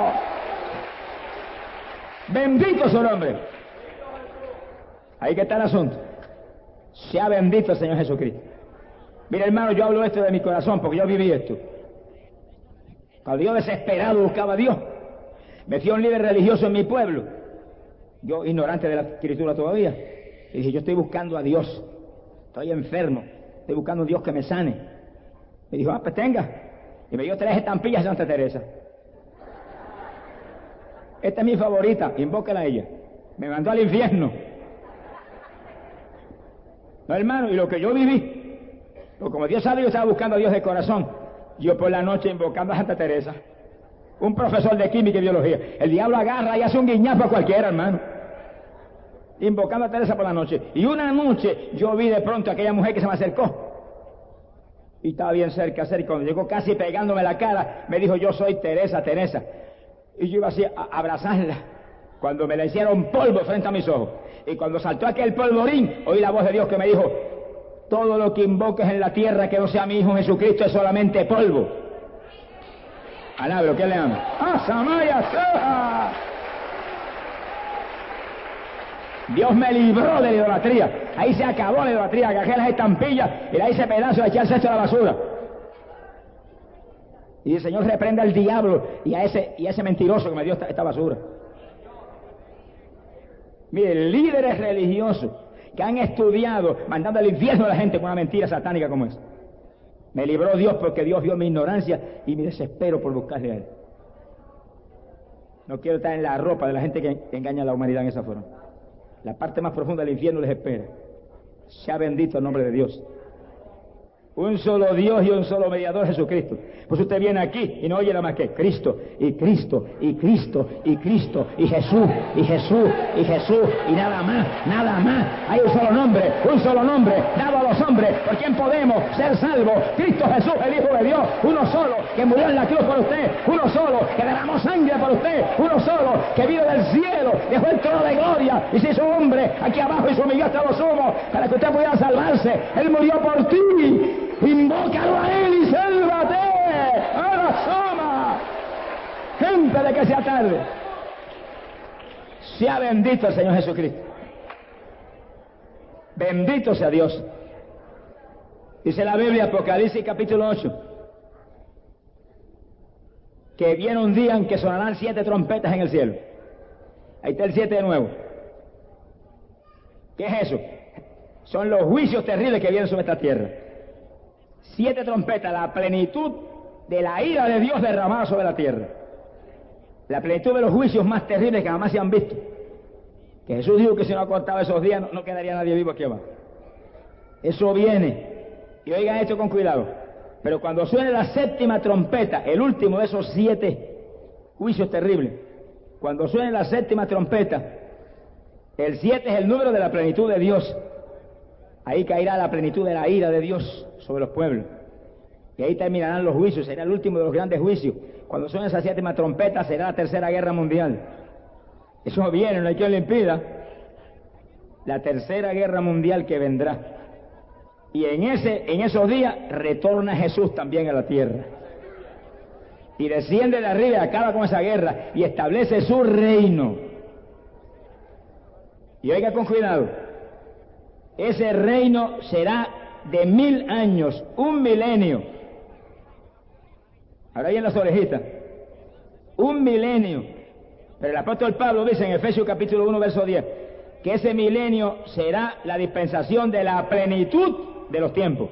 Bendito su nombre. Ahí que está el asunto. Sea bendito el Señor Jesucristo. Mire, hermano, yo hablo esto de mi corazón porque yo viví esto. Cuando yo desesperado buscaba a Dios, me fui a un líder religioso en mi pueblo, yo ignorante de la escritura todavía, y dije, yo estoy buscando a Dios, estoy enfermo, estoy buscando a Dios que me sane. Me dijo, pues tenga, y me dio 3 estampillas de Santa Teresa. Esta es mi favorita, invóquela a ella. Me mandó al infierno. No, hermano, y lo que yo viví, porque como Dios sabe, yo estaba buscando a Dios de corazón. Yo por la noche invocando a Santa Teresa, un profesor de química y biología. El diablo agarra y hace un guiñazo a cualquiera, hermano. Invocando a Teresa por la noche. Y una noche yo vi de pronto a aquella mujer que se me acercó. Y estaba bien cerca, y cuando llegó casi pegándome la cara, me dijo, yo soy Teresa, Teresa. Y yo iba así a abrazarla, cuando me la hicieron polvo frente a mis ojos. Y cuando saltó aquel polvorín, oí la voz de Dios que me dijo, todo lo que invoques en la tierra que no sea mi Hijo Jesucristo es solamente polvo. Alabro, ¿qué le amo? ¡Ah, Samaya! Dios me libró de la idolatría. Ahí se acabó la idolatría, agarré las estampillas y la hice pedazo de echarse esto a la basura. Y el Señor reprenda al diablo y a ese mentiroso que me dio esta basura. Miren, líderes religiosos que han estudiado mandando al infierno a la gente con una mentira satánica como esa. Me libró Dios porque Dios vio mi ignorancia y mi desespero por buscarle a Él. No quiero estar en la ropa de la gente que engaña a la humanidad en esa forma. La parte más profunda del infierno les espera. Sea bendito el nombre de Dios. Un solo Dios y un solo mediador, Jesucristo. Pues usted viene aquí y no oye nada más que Cristo, y Cristo, y Cristo, y Cristo, y Jesús, y Jesús, y Jesús, y nada más, nada más. Hay un solo nombre dado a los hombres, por quien podemos ser salvos. Cristo Jesús, el Hijo de Dios, uno solo, que murió en la cruz por usted, uno solo, que derramó sangre por usted, uno solo, que vino del cielo, dejó el trono de gloria y se hizo hombre aquí abajo y se humilló hasta los humos para que usted pudiera salvarse. Él murió por ti. Invócalo a Él y sálvate. ¡Ahora soma! Gente de que sea tarde. Sea bendito el Señor Jesucristo. Bendito sea Dios. Dice la Biblia, Apocalipsis capítulo 8, que viene un día en que sonarán 7 trompetas en el cielo. Ahí está el 7 de nuevo. ¿Qué es eso? Son los juicios terribles que vienen sobre esta tierra. 7 trompetas, la plenitud de la ira de Dios derramada sobre la tierra. La plenitud de los juicios más terribles que jamás se han visto. Que Jesús dijo que si no acortaba esos días no quedaría nadie vivo aquí abajo. Eso viene. Y oigan esto con cuidado. Pero cuando suene la 7ª trompeta, el último de esos 7 juicios terribles, cuando suene la 7ª trompeta, el 7 es el número de la plenitud de Dios. Ahí caerá la plenitud de la ira de Dios sobre los pueblos. Y ahí terminarán los juicios, será el último de los grandes juicios. Cuando suene esa 7ª trompeta será la 3ª guerra mundial. Eso viene, no hay quien lo impida. La 3ª guerra mundial que vendrá. Y en esos días retorna Jesús también a la tierra. Y desciende de arriba y acaba con esa guerra y establece su reino. Y oiga con cuidado. Ese reino será de 1000 años, 1 milenio. Ahora ahí en las orejitas. 1 milenio. Pero el apóstol Pablo dice en Efesios capítulo 1, verso 10, que ese milenio será la dispensación de la plenitud de los tiempos.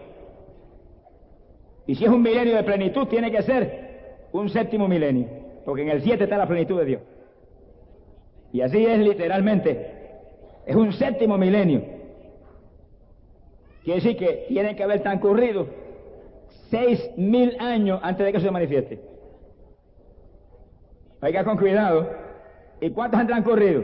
Y si es un milenio de plenitud, tiene que ser un 7º milenio, porque en el 7 está la plenitud de Dios. Y así es literalmente. Es un 7º milenio. Quiere decir que tienen que haber transcurrido 6000 años antes de que eso se manifieste. Oiga con cuidado. ¿Y cuántos han transcurrido?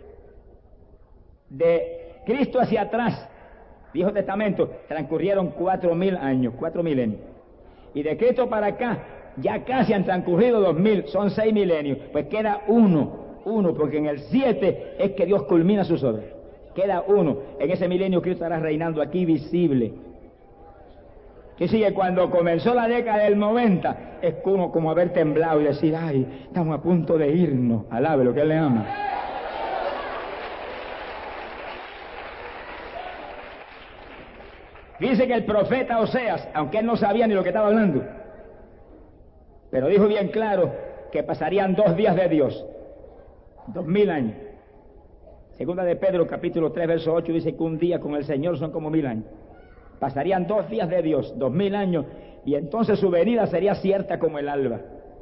De Cristo hacia atrás, Viejo Testamento, transcurrieron 4000 años, 4 milenios. Y de Cristo para acá, ya casi han transcurrido 2000, son 6 milenios. Pues queda uno, porque en el 7 es que Dios culmina sus obras. Queda uno. En ese milenio Cristo estará reinando aquí visible. Que sigue, cuando comenzó la década del 90, es como haber temblado y decir, ay, estamos a punto de irnos. Alabe lo que Él le ama. Dice que el profeta Oseas, aunque él no sabía ni lo que estaba hablando, Pero dijo bien claro que pasarían 2 días de Dios, 2000 años. Segunda de Pedro, capítulo 3, verso 8, dice que un día con el Señor son como 1000 años. Pasarían 2 días de Dios, 2000 años, y entonces su venida sería cierta como el alba.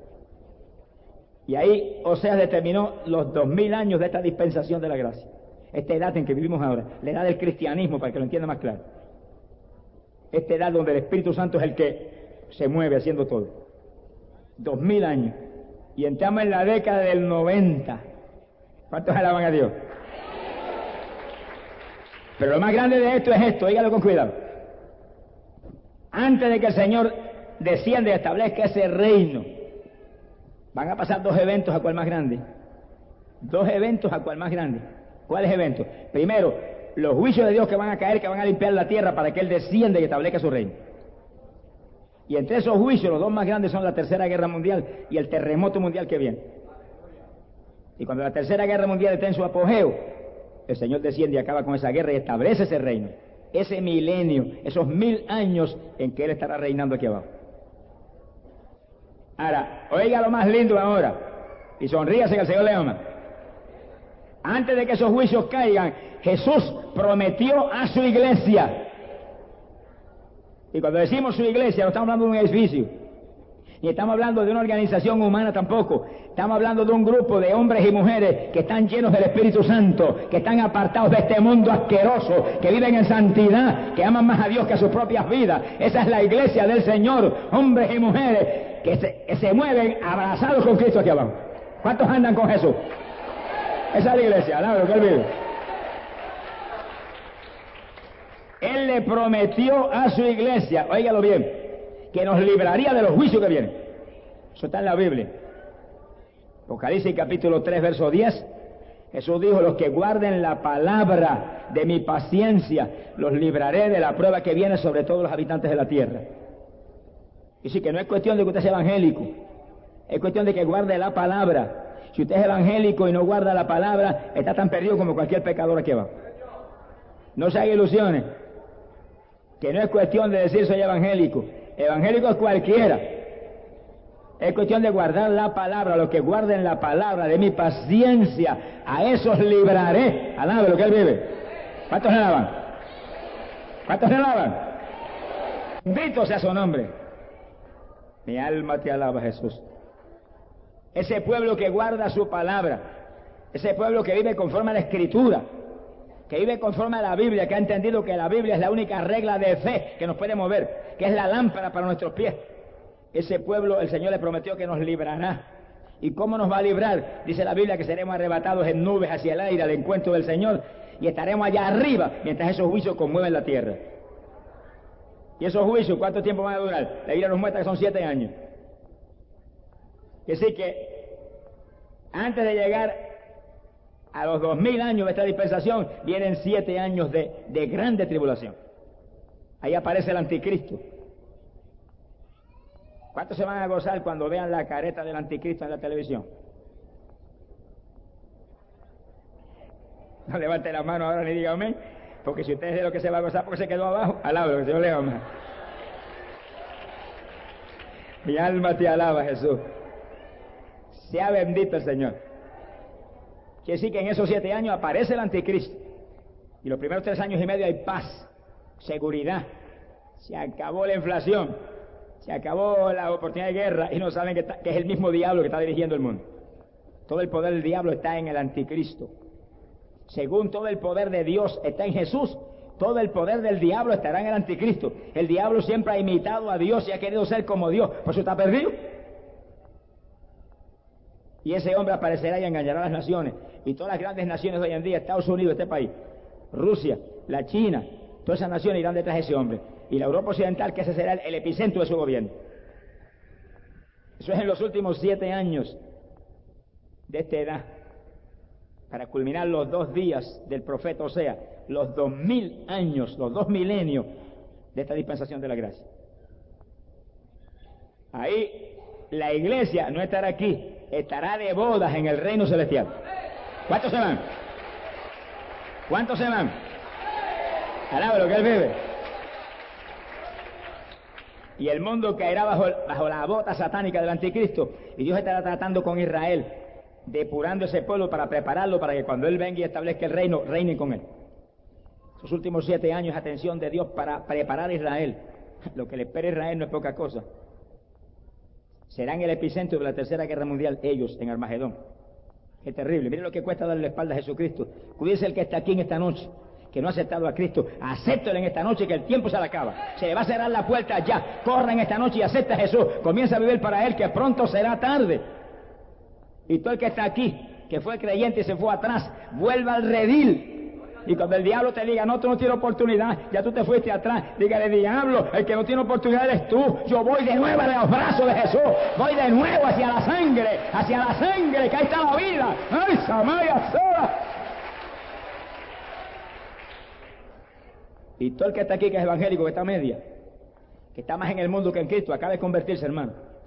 Y ahí Oseas determinó los 2000 años de esta dispensación de la gracia. Esta edad en que vivimos ahora, la edad del cristianismo, para que lo entienda más claro. Esta edad donde el Espíritu Santo es el que se mueve haciendo todo. 2000 años. Y entramos en la década del 90. ¿Cuántos alaban a Dios? Pero lo más grande de esto es esto, dígalo con cuidado. Antes de que el Señor descienda y establezca ese reino, van a pasar 2 eventos a cual más grande. 2 eventos a cual más grande. ¿Cuáles eventos? Primero, los juicios de Dios que van a caer, que van a limpiar la tierra para que Él descienda y establezca su reino. Y entre esos juicios, los 2 más grandes son la Tercera Guerra Mundial y el terremoto mundial que viene. Y cuando la Tercera Guerra Mundial está en su apogeo, el Señor desciende y acaba con esa guerra y establece ese reino, ese milenio, esos 1000 años en que Él estará reinando aquí abajo. Ahora, oiga lo más lindo ahora, y sonríase que el Señor le ama. Antes de que esos juicios caigan, Jesús prometió a su iglesia. Y cuando decimos su iglesia, no estamos hablando de un edificio, ni estamos hablando de una organización humana tampoco. Estamos hablando de un grupo de hombres y mujeres que están llenos del Espíritu Santo, que están apartados de este mundo asqueroso, que viven en santidad, que aman más a Dios que a sus propias vidas. Esa es la iglesia del Señor, hombres y mujeres que se mueven abrazados con Cristo aquí abajo. ¿Cuántos andan con Jesús? Esa es la iglesia, alaba lo que Él vive. Él le prometió a su iglesia, óigalo bien, que nos libraría de los juicios que vienen. Eso está en la Biblia. Apocalipsis capítulo 3, verso 10. Jesús dijo: los que guarden la palabra de mi paciencia, los libraré de la prueba que viene sobre todos los habitantes de la tierra. Y sí, que no es cuestión de que usted sea evangélico, es cuestión de que guarde la palabra. Si usted es evangélico y no guarda la palabra, está tan perdido como cualquier pecador aquí abajo. No se haga ilusiones, que no es cuestión de decir soy evangélico. Evangélico es cualquiera. Es cuestión de guardar la palabra. Los que guarden la palabra de mi paciencia, a esos libraré. Alabe lo que Él vive. ¿Cuántos le alaban? ¿Cuántos le alaban? Bendito sea su nombre. Mi alma te alaba, Jesús. Ese pueblo que guarda su palabra, ese pueblo que vive conforme a la Escritura, que vive conforme a la Biblia, que ha entendido que la Biblia es la única regla de fe que nos puede mover, que es la lámpara para nuestros pies. Ese pueblo, el Señor le prometió que nos librará. ¿Y cómo nos va a librar? Dice la Biblia que seremos arrebatados en nubes hacia el aire al encuentro del Señor y estaremos allá arriba mientras esos juicios conmueven la tierra. ¿Y esos juicios cuánto tiempo van a durar? La Biblia nos muestra que son 7 años. Que sí que antes de llegar a los 2000 años de esta dispensación, vienen 7 años de grande tribulación. Ahí aparece el anticristo. ¿Cuántos se van a gozar cuando vean la careta del anticristo en la televisión? No levante la mano ahora ni diga amén, porque si usted es de lo que se va a gozar porque se quedó abajo, alaba lo que Dios le ama. Mi alma te alaba, Jesús. Sea bendito el Señor. Quiere decir que en esos 7 años aparece el anticristo. Y los primeros 3 años y medio hay paz, seguridad. Se acabó la inflación, se acabó la oportunidad de guerra y no saben que es el mismo diablo que está dirigiendo el mundo. Todo el poder del diablo está en el anticristo. Según todo el poder de Dios está en Jesús, todo el poder del diablo estará en el anticristo. El diablo siempre ha imitado a Dios y ha querido ser como Dios, por eso está perdido. Y ese hombre aparecerá y engañará a las naciones. Y todas las grandes naciones de hoy en día, Estados Unidos, este país, Rusia, la China, todas esas naciones irán detrás de ese hombre. Y la Europa Occidental, que ese será el epicentro de su gobierno. Eso es en los últimos 7 años de esta edad, para culminar los 2 días del profeta Oseas, los 2000 años, los 2 milenios de esta dispensación de la gracia. Ahí la iglesia no estará aquí, estará de bodas en el reino celestial. ¿Cuántos se van? ¿Cuántos se van? Alaba lo que Él vive. y el mundo caerá bajo la bota satánica del anticristo, y Dios estará tratando con Israel, depurando ese pueblo para prepararlo para que cuando Él venga y establezca el reino, reine con Él. Esos últimos 7 años, atención de Dios para preparar a Israel. Lo que le espera a Israel no es poca cosa. Serán el epicentro de la tercera guerra mundial, ellos en Armagedón. Qué terrible. Miren lo que cuesta darle la espalda a Jesucristo. Cuídese el que está aquí en esta noche, que no ha aceptado a Cristo. Acéptelo en esta noche, que el tiempo se le acaba. Se le va a cerrar la puerta ya. Corra en esta noche y acepta a Jesús. Comienza a vivir para Él, que pronto será tarde. Y todo el que está aquí, que fue creyente y se fue atrás, vuelva al redil. Y cuando el diablo te diga, no, tú no tienes oportunidad, ya tú te fuiste atrás, dígale, diablo, el que no tiene oportunidad eres tú. Yo voy de nuevo a los brazos de Jesús, voy de nuevo hacia la sangre, que ahí está la vida. ¡Ay, Samaya sola! Y todo el que está aquí, que es evangélico, que está media, que está más en el mundo que en Cristo, acaba de convertirse, hermano.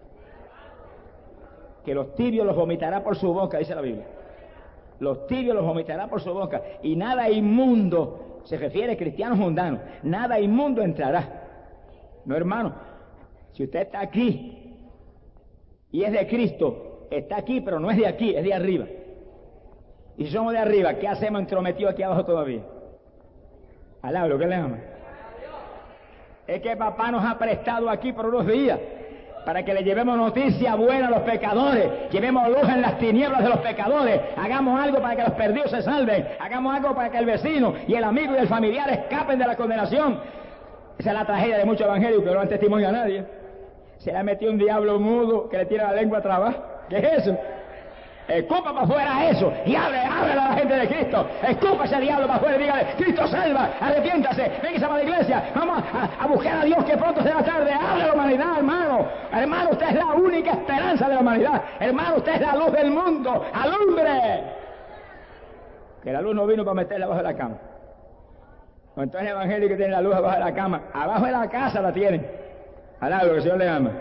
Que los tibios los vomitará por su boca, dice la Biblia. Los tibios los vomitará por su boca, y nada inmundo, se refiere a cristianos mundanos, nada inmundo entrará. No, hermano, si usted está aquí y es de Cristo, está aquí, pero no es de aquí, es de arriba. Y si somos de arriba, ¿qué hacemos entrometidos aquí abajo todavía? Alaba lo que le ama. Es que papá nos ha prestado aquí por unos días para que le llevemos noticia buena a los pecadores, llevemos luz en las tinieblas de los pecadores, hagamos algo para que los perdidos se salven, hagamos algo para que el vecino y el amigo y el familiar escapen de la condenación. Esa es la tragedia de muchos evangélicos que no dan testimonio a nadie. Se le ha metido un diablo mudo que le tira la lengua trabada. ¿Qué es eso? Escupa para afuera eso y ábrele a la gente de Cristo. Escupa ese diablo para afuera y dígale, Cristo salva, arrepiéntase, venga a la iglesia, vamos a buscar a Dios, que pronto será tarde. Hable a la humanidad, hermano. Hermano, usted es la única esperanza de la humanidad. Hermano, usted es la luz del mundo. ¡Alumbre! Que la luz no vino para meterla abajo de la cama. Entonces el evangélico tiene la luz abajo de la cama, abajo de la casa la tienen. Alá, lo que el Señor le ama.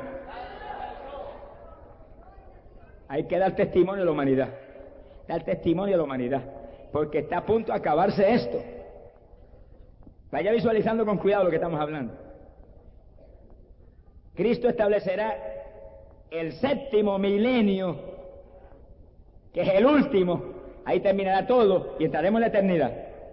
Hay que dar testimonio a la humanidad, dar testimonio a la humanidad, porque está a punto de acabarse esto. Vaya visualizando con cuidado lo que estamos hablando. Cristo establecerá el 7º milenio, que es el último, ahí terminará todo y entraremos en la eternidad.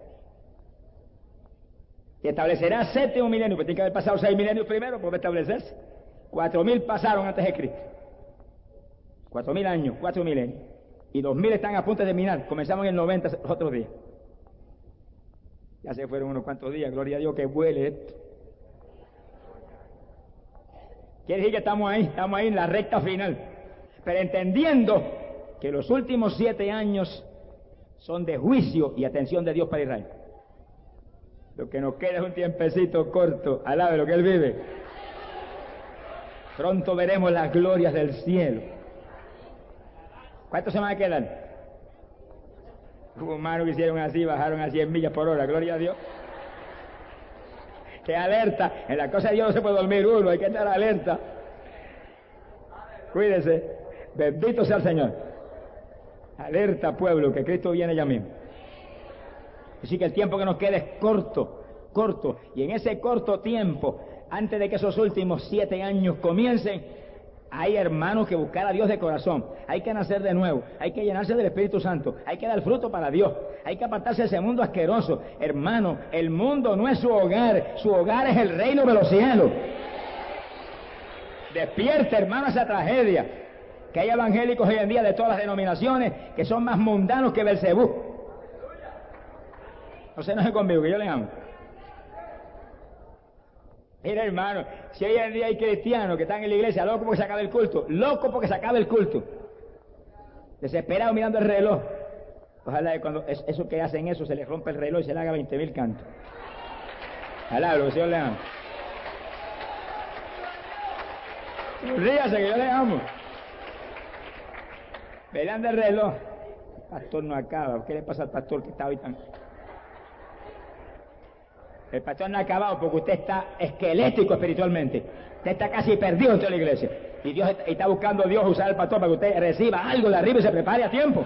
Y establecerá 7º milenio, pues tiene que haber pasado 6 milenios primero para establecerse. 4.000 pasaron antes de Cristo. 4.000 años, 4 milenios. Y 2.000 están a punto de terminar. Comenzamos en el 90 los otros días. Ya se fueron unos cuantos días, gloria a Dios que vuele esto. Quiere decir que estamos ahí en la recta final. Pero entendiendo que los últimos 7 años son de juicio y atención de Dios para Israel. Lo que nos queda es un tiempecito corto, al lado de lo que Él vive. Pronto veremos las glorias del cielo. ¿Cuánto se van a quedar? Hubo humanos que hicieron así, bajaron a 100 millas por hora, gloria a Dios. ¡Qué alerta! En la cosa de Dios no se puede dormir uno, hay que estar alerta. Cuídese, bendito sea el Señor. Alerta, pueblo, que Cristo viene ya mismo. Así que el tiempo que nos queda es corto. Y en ese corto tiempo, antes de que esos últimos 7 años comiencen, hay hermanos que buscar a Dios de corazón, hay que nacer de nuevo, hay que llenarse del Espíritu Santo, hay que dar fruto para Dios, hay que apartarse de ese mundo asqueroso. Hermano, el mundo no es su hogar es el reino de los cielos. Despierte, hermano, esa tragedia, que hay evangélicos hoy en día de todas las denominaciones que son más mundanos que Belcebú. No se enoje conmigo, que yo le amo. Mira, hermano, si hoy en día hay cristianos que están en la iglesia locos porque se acabe el culto, desesperados mirando el reloj. Ojalá que cuando eso que hacen eso se les rompe el reloj y se le haga 20.000 cantos. Ojalá, lo que el Señor le ama. Ríase, que yo le amo. Mirando el reloj. El pastor no acaba. ¿Qué le pasa al pastor que está hoy tan... El pastor no ha acabado porque usted está esquelético espiritualmente. Usted está casi perdido en toda la iglesia. Y Dios está buscando a Dios usar al pastor para que usted reciba algo de arriba y se prepare a tiempo.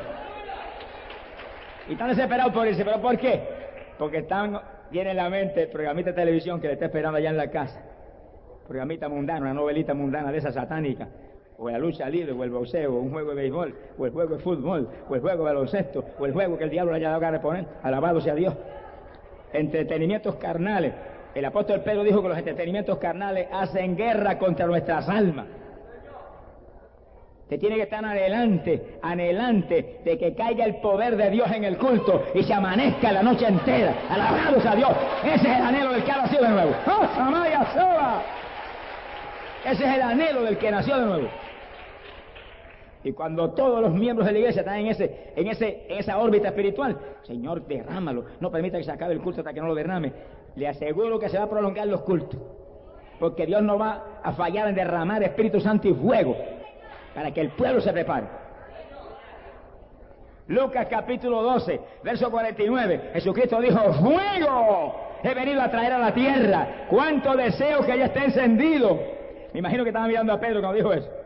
Y están desesperados por irse. ¿Pero por qué? Porque tienen en la mente el programista de televisión que le está esperando allá en la casa. programita mundano, una novelita mundana de esa satánica, o la lucha libre, o el boxeo, o un juego de béisbol, o el juego de fútbol, o el juego de baloncesto, o el juego que el diablo le haya dado ganas de poner. Alabado sea Dios. Entretenimientos carnales. El apóstol Pedro dijo que los entretenimientos carnales hacen guerra contra nuestras almas. Usted tiene que estar anhelante de que caiga el poder de Dios en el culto y se amanezca la noche entera. Alabado sea Dios. Ese es el anhelo del que ha nacido de nuevo. ¡Oh, Samaya Soba! Ese es el anhelo del que nació de nuevo. Y cuando todos los miembros de la iglesia están en esa órbita espiritual, Señor, derrámalo. No permita que se acabe el culto hasta que no lo derrame. Le aseguro que se va a prolongar los cultos. Porque Dios no va a fallar en derramar Espíritu Santo y fuego para que el pueblo se prepare. Lucas capítulo 12, verso 49. Jesucristo dijo: fuego he venido a traer a la tierra. Cuánto deseo que ya esté encendido. Me imagino que estaba mirando a Pedro cuando dijo eso.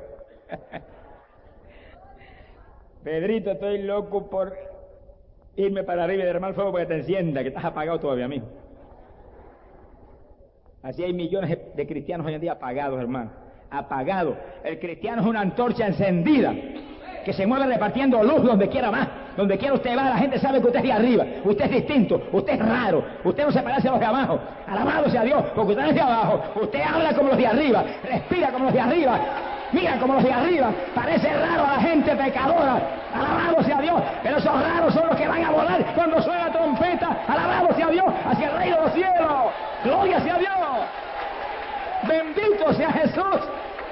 Pedrito, estoy loco por irme para arriba y derramar fuego porque te encienda, que estás apagado todavía, amigo. Así hay millones de cristianos hoy en día apagados, hermano. Apagados. El cristiano es una antorcha encendida que se mueve repartiendo luz donde quiera va. Donde quiera usted va, la gente sabe que usted es de arriba. Usted es distinto, usted es raro. Usted no se parece a los de abajo. Alabado sea Dios, porque usted no es de abajo. Usted habla como los de arriba, respira como los de arriba. Mira como los de arriba, parece raro a la gente pecadora, alabado sea Dios, pero esos raros son los que van a volar cuando suena la trompeta, alabado sea Dios, hacia el reino de los cielos, gloria sea Dios, bendito sea Jesús.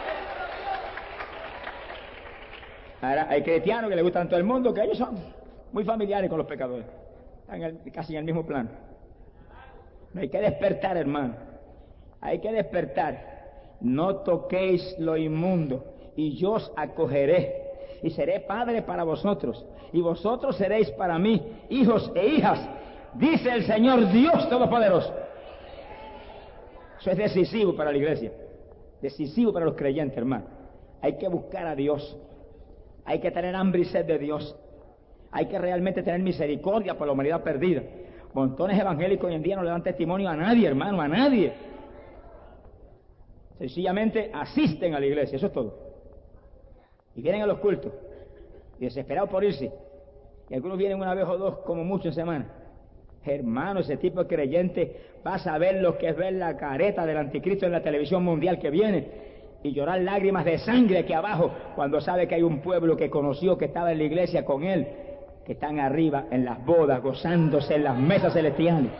Ahora, hay cristianos que les gustan a todo el mundo, que ellos son muy familiares con los pecadores, están casi en el mismo plano. No hay que despertar, hermano, hay que despertar. No toquéis lo inmundo, y yo os acogeré, y seré padre para vosotros, y vosotros seréis para mí hijos e hijas, dice el Señor Dios Todopoderoso. Eso es decisivo para la iglesia, decisivo para los creyentes, hermano. Hay que buscar a Dios, hay que tener hambre y sed de Dios, hay que realmente tener misericordia por la humanidad perdida. Montones evangélicos hoy en día no le dan testimonio a nadie, hermano, a nadie. Sencillamente asisten a la iglesia, eso es todo. Y vienen a los cultos, y desesperados por irse. Y algunos vienen una vez o dos, como mucho en semana. Hermano, ese tipo de creyente va a saber lo que es ver la careta del anticristo en la televisión mundial que viene, y llorar lágrimas de sangre aquí abajo, cuando sabe que hay un pueblo que conoció, que estaba en la iglesia con él, que están arriba en las bodas, gozándose en las mesas celestiales.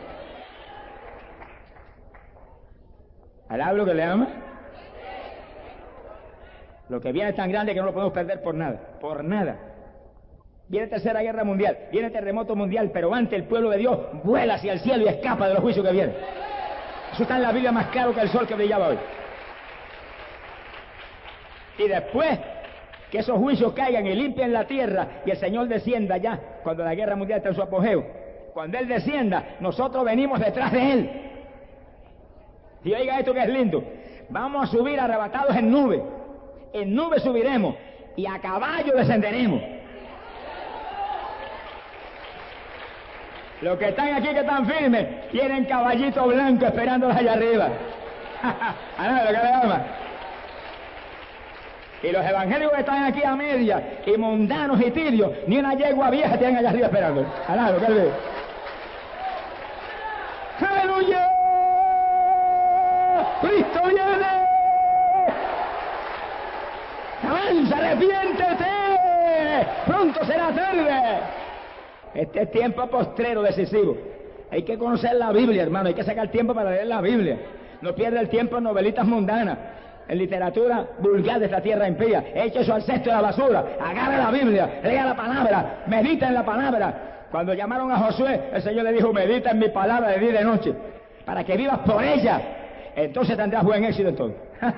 ¿Alaba lo que le ama? Lo que viene es tan grande que no lo podemos perder por nada, por nada. Viene tercera guerra mundial, viene terremoto mundial, pero antes el pueblo de Dios vuela hacia el cielo y escapa de los juicios que vienen. Eso está en la Biblia más claro que el sol que brillaba hoy. Y después que esos juicios caigan y limpien la tierra y el Señor descienda ya, cuando la guerra mundial está en su apogeo, cuando Él descienda, nosotros venimos detrás de Él. Y oiga esto que es lindo, vamos a subir arrebatados en nube subiremos y a caballo descenderemos. Los que están aquí, que están firmes, tienen caballito blanco esperándolos allá arriba. A nada, lo que le llama. Y los evangélicos que están aquí a media, y mundanos y tibios, ni una yegua vieja tienen allá arriba esperando. A nada, lo que le ve. ¡Aleluya! ¡Cristo viene! ¡Avanza, arrepiéntete! ¡Pronto será tarde! Este es tiempo postrero decisivo. Hay que conocer la Biblia, hermano. Hay que sacar tiempo para leer la Biblia. No pierda el tiempo en novelitas mundanas, en literatura vulgar de esta tierra impía. Eche eso al cesto de la basura. Agarre la Biblia, lea la palabra, medita en la palabra. Cuando llamaron a Josué, el Señor le dijo: medita en mi palabra de día y de noche, para que vivas por ella. Entonces tendrás buen éxito en todo.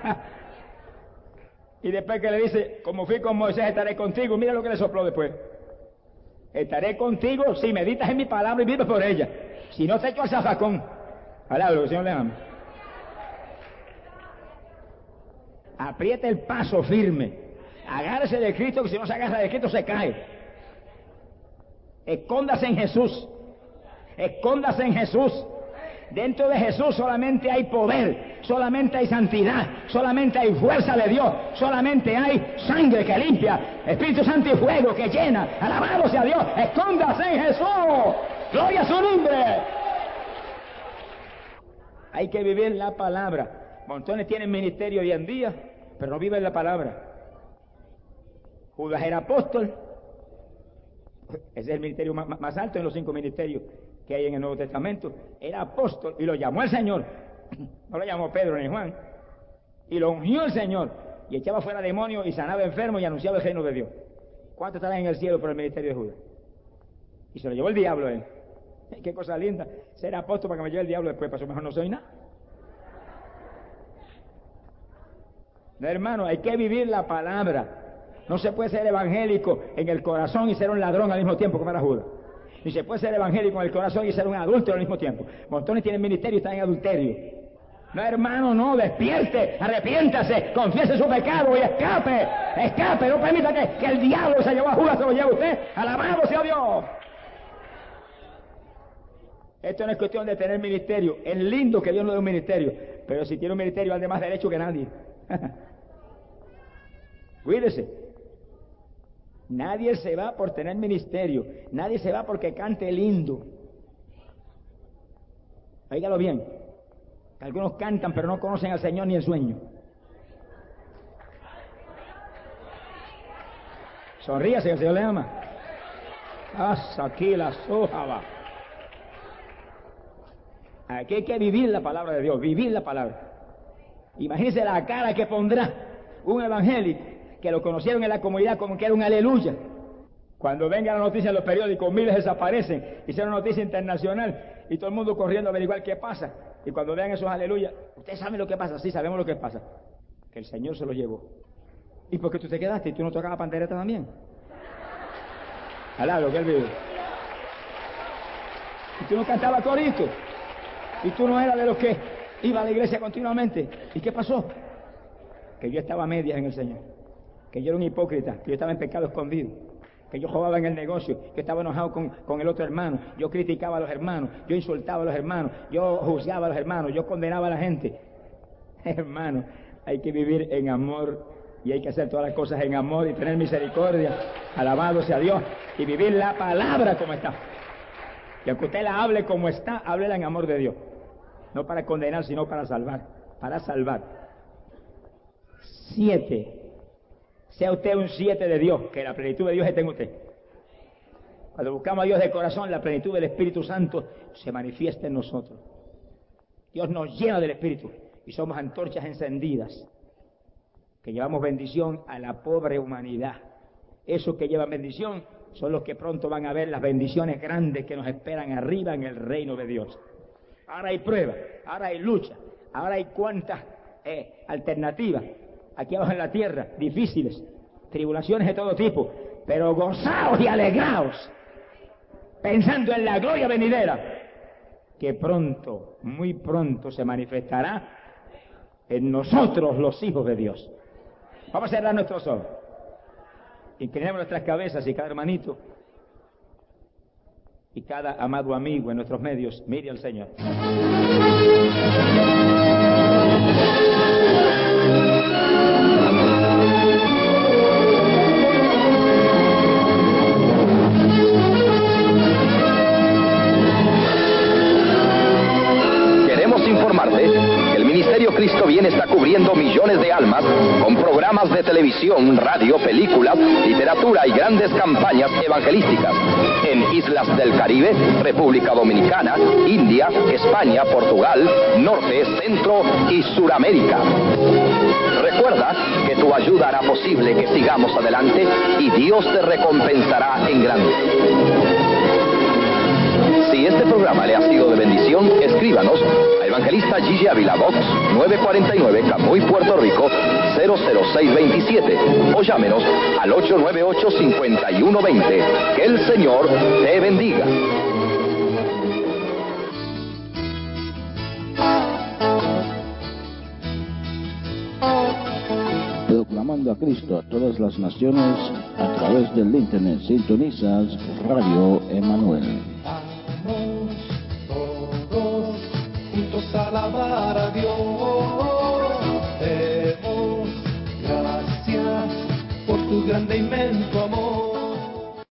Y después que le dice: como fui con Moisés, estaré contigo. Mira lo que le sopló después. Estaré contigo si meditas en mi palabra y vives por ella. Si no, te echo al zafacón. Palabra, que el Señor le ama. Apriete el paso firme. Agárrese de Cristo, que si no se agarra de Cristo se cae. Escóndase en Jesús. Escóndase en Jesús. Dentro de Jesús solamente hay poder. solamente hay santidad, solamente hay fuerza de Dios, solamente hay sangre que limpia, Espíritu Santo y fuego que llena. Alabado sea Dios, escóndase en Jesús, gloria a su nombre. Hay que vivir la palabra. Montones tienen ministerio hoy en día, pero no viven la palabra. Judas era apóstol. Ese es el ministerio más alto en los 5 ministerios que hay en el Nuevo Testamento. Era apóstol y lo llamó el Señor. No lo llamó Pedro ni Juan. Y lo ungió el Señor. Y echaba fuera demonios y sanaba enfermos y anunciaba el reino de Dios. ¿Cuántos estarán en el cielo por el ministerio de Judas? Y se lo llevó el diablo a él. Qué cosa linda. Ser apóstol para que me lleve el diablo después. Para eso mejor no soy nada. No, hermano, hay que vivir la palabra. No se puede ser evangélico en el corazón y ser un ladrón al mismo tiempo como era Judas. Ni se puede ser evangélico en el corazón y ser un adúltero al mismo tiempo. Montones tienen ministerio y están en adulterio. No, hermano, no, despierte, arrepiéntase, confiese su pecado y escape, escape. No permita que el diablo se llevó a Judas, se lo lleve a usted. Alabado sea Dios. Esto no es cuestión de tener ministerio. Es lindo que Dios nos dé un ministerio, pero si tiene un ministerio, ande más derecho que nadie. Cuídese. Nadie se va por tener ministerio. Nadie se va porque cante lindo. Óigalo bien. Que algunos cantan pero no conocen al Señor ni en sueño. Sonríase, que el Señor le ama. Hasta aquí la soja va. Aquí hay que vivir la palabra de Dios, vivir la palabra. Imagínense la cara que pondrá un evangélico que lo conocieron en la comunidad como que era un aleluya. Cuando venga la noticia en los periódicos, miles desaparecen, hicieron noticia internacional y todo el mundo corriendo a averiguar qué pasa. Y cuando vean esos aleluyas, ¿ustedes saben lo que pasa? Sí, sabemos lo que pasa. Que el Señor se lo llevó. ¿Y por qué tú te quedaste y tú no tocabas pandereta también? Alá, lo que él vive. Y tú no cantabas corito. Y tú no eras de los que iba a la iglesia continuamente. ¿Y qué pasó? Que yo estaba a medias en el Señor. Que yo era un hipócrita, que yo estaba en pecado escondido, que yo robaba en el negocio, que estaba enojado con el otro hermano, yo criticaba a los hermanos, yo insultaba a los hermanos, yo juzgaba a los hermanos, yo condenaba a la gente. Hermano, hay que vivir en amor y hay que hacer todas las cosas en amor y tener misericordia, alabado sea Dios, y vivir la palabra como está. Y aunque usted la hable como está, háblela en amor de Dios, no para condenar, sino para salvar, para salvar. 7. Sea usted un 7 de Dios, que la plenitud de Dios esté en usted. Cuando buscamos a Dios de corazón, la plenitud del Espíritu Santo se manifiesta en nosotros. Dios nos llena del Espíritu y somos antorchas encendidas que llevamos bendición a la pobre humanidad. Esos que llevan bendición son los que pronto van a ver las bendiciones grandes que nos esperan arriba en el reino de Dios. Ahora hay pruebas, ahora hay lucha, ahora hay cuantas alternativas aquí abajo en la tierra, difíciles, tribulaciones de todo tipo, pero gozaos y alegraos, pensando en la gloria venidera, que pronto, muy pronto se manifestará en nosotros los hijos de Dios. Vamos a cerrar nuestros ojos, inclinemos nuestras cabezas y cada hermanito y cada amado amigo en nuestros medios mire al Señor. Cristo Viene está cubriendo millones de almas con programas de televisión, radio, películas, literatura y grandes campañas evangelísticas en islas del Caribe, República Dominicana, India, España, Portugal, Norte, Centro y Suramérica. Recuerda que tu ayuda hará posible que sigamos adelante y Dios te recompensará en grande. Si este programa le ha sido de bendición, escríbanos a Evangelista Gigi Ávila, Box 949, Camuy, Puerto Rico 00627 o llámenos al 898-5120. Que el Señor te bendiga. Proclamando a Cristo a todas las naciones a través del internet. Sintonizas Radio Emanuel. Todos juntos a alabar a Dios. grande, inmenso,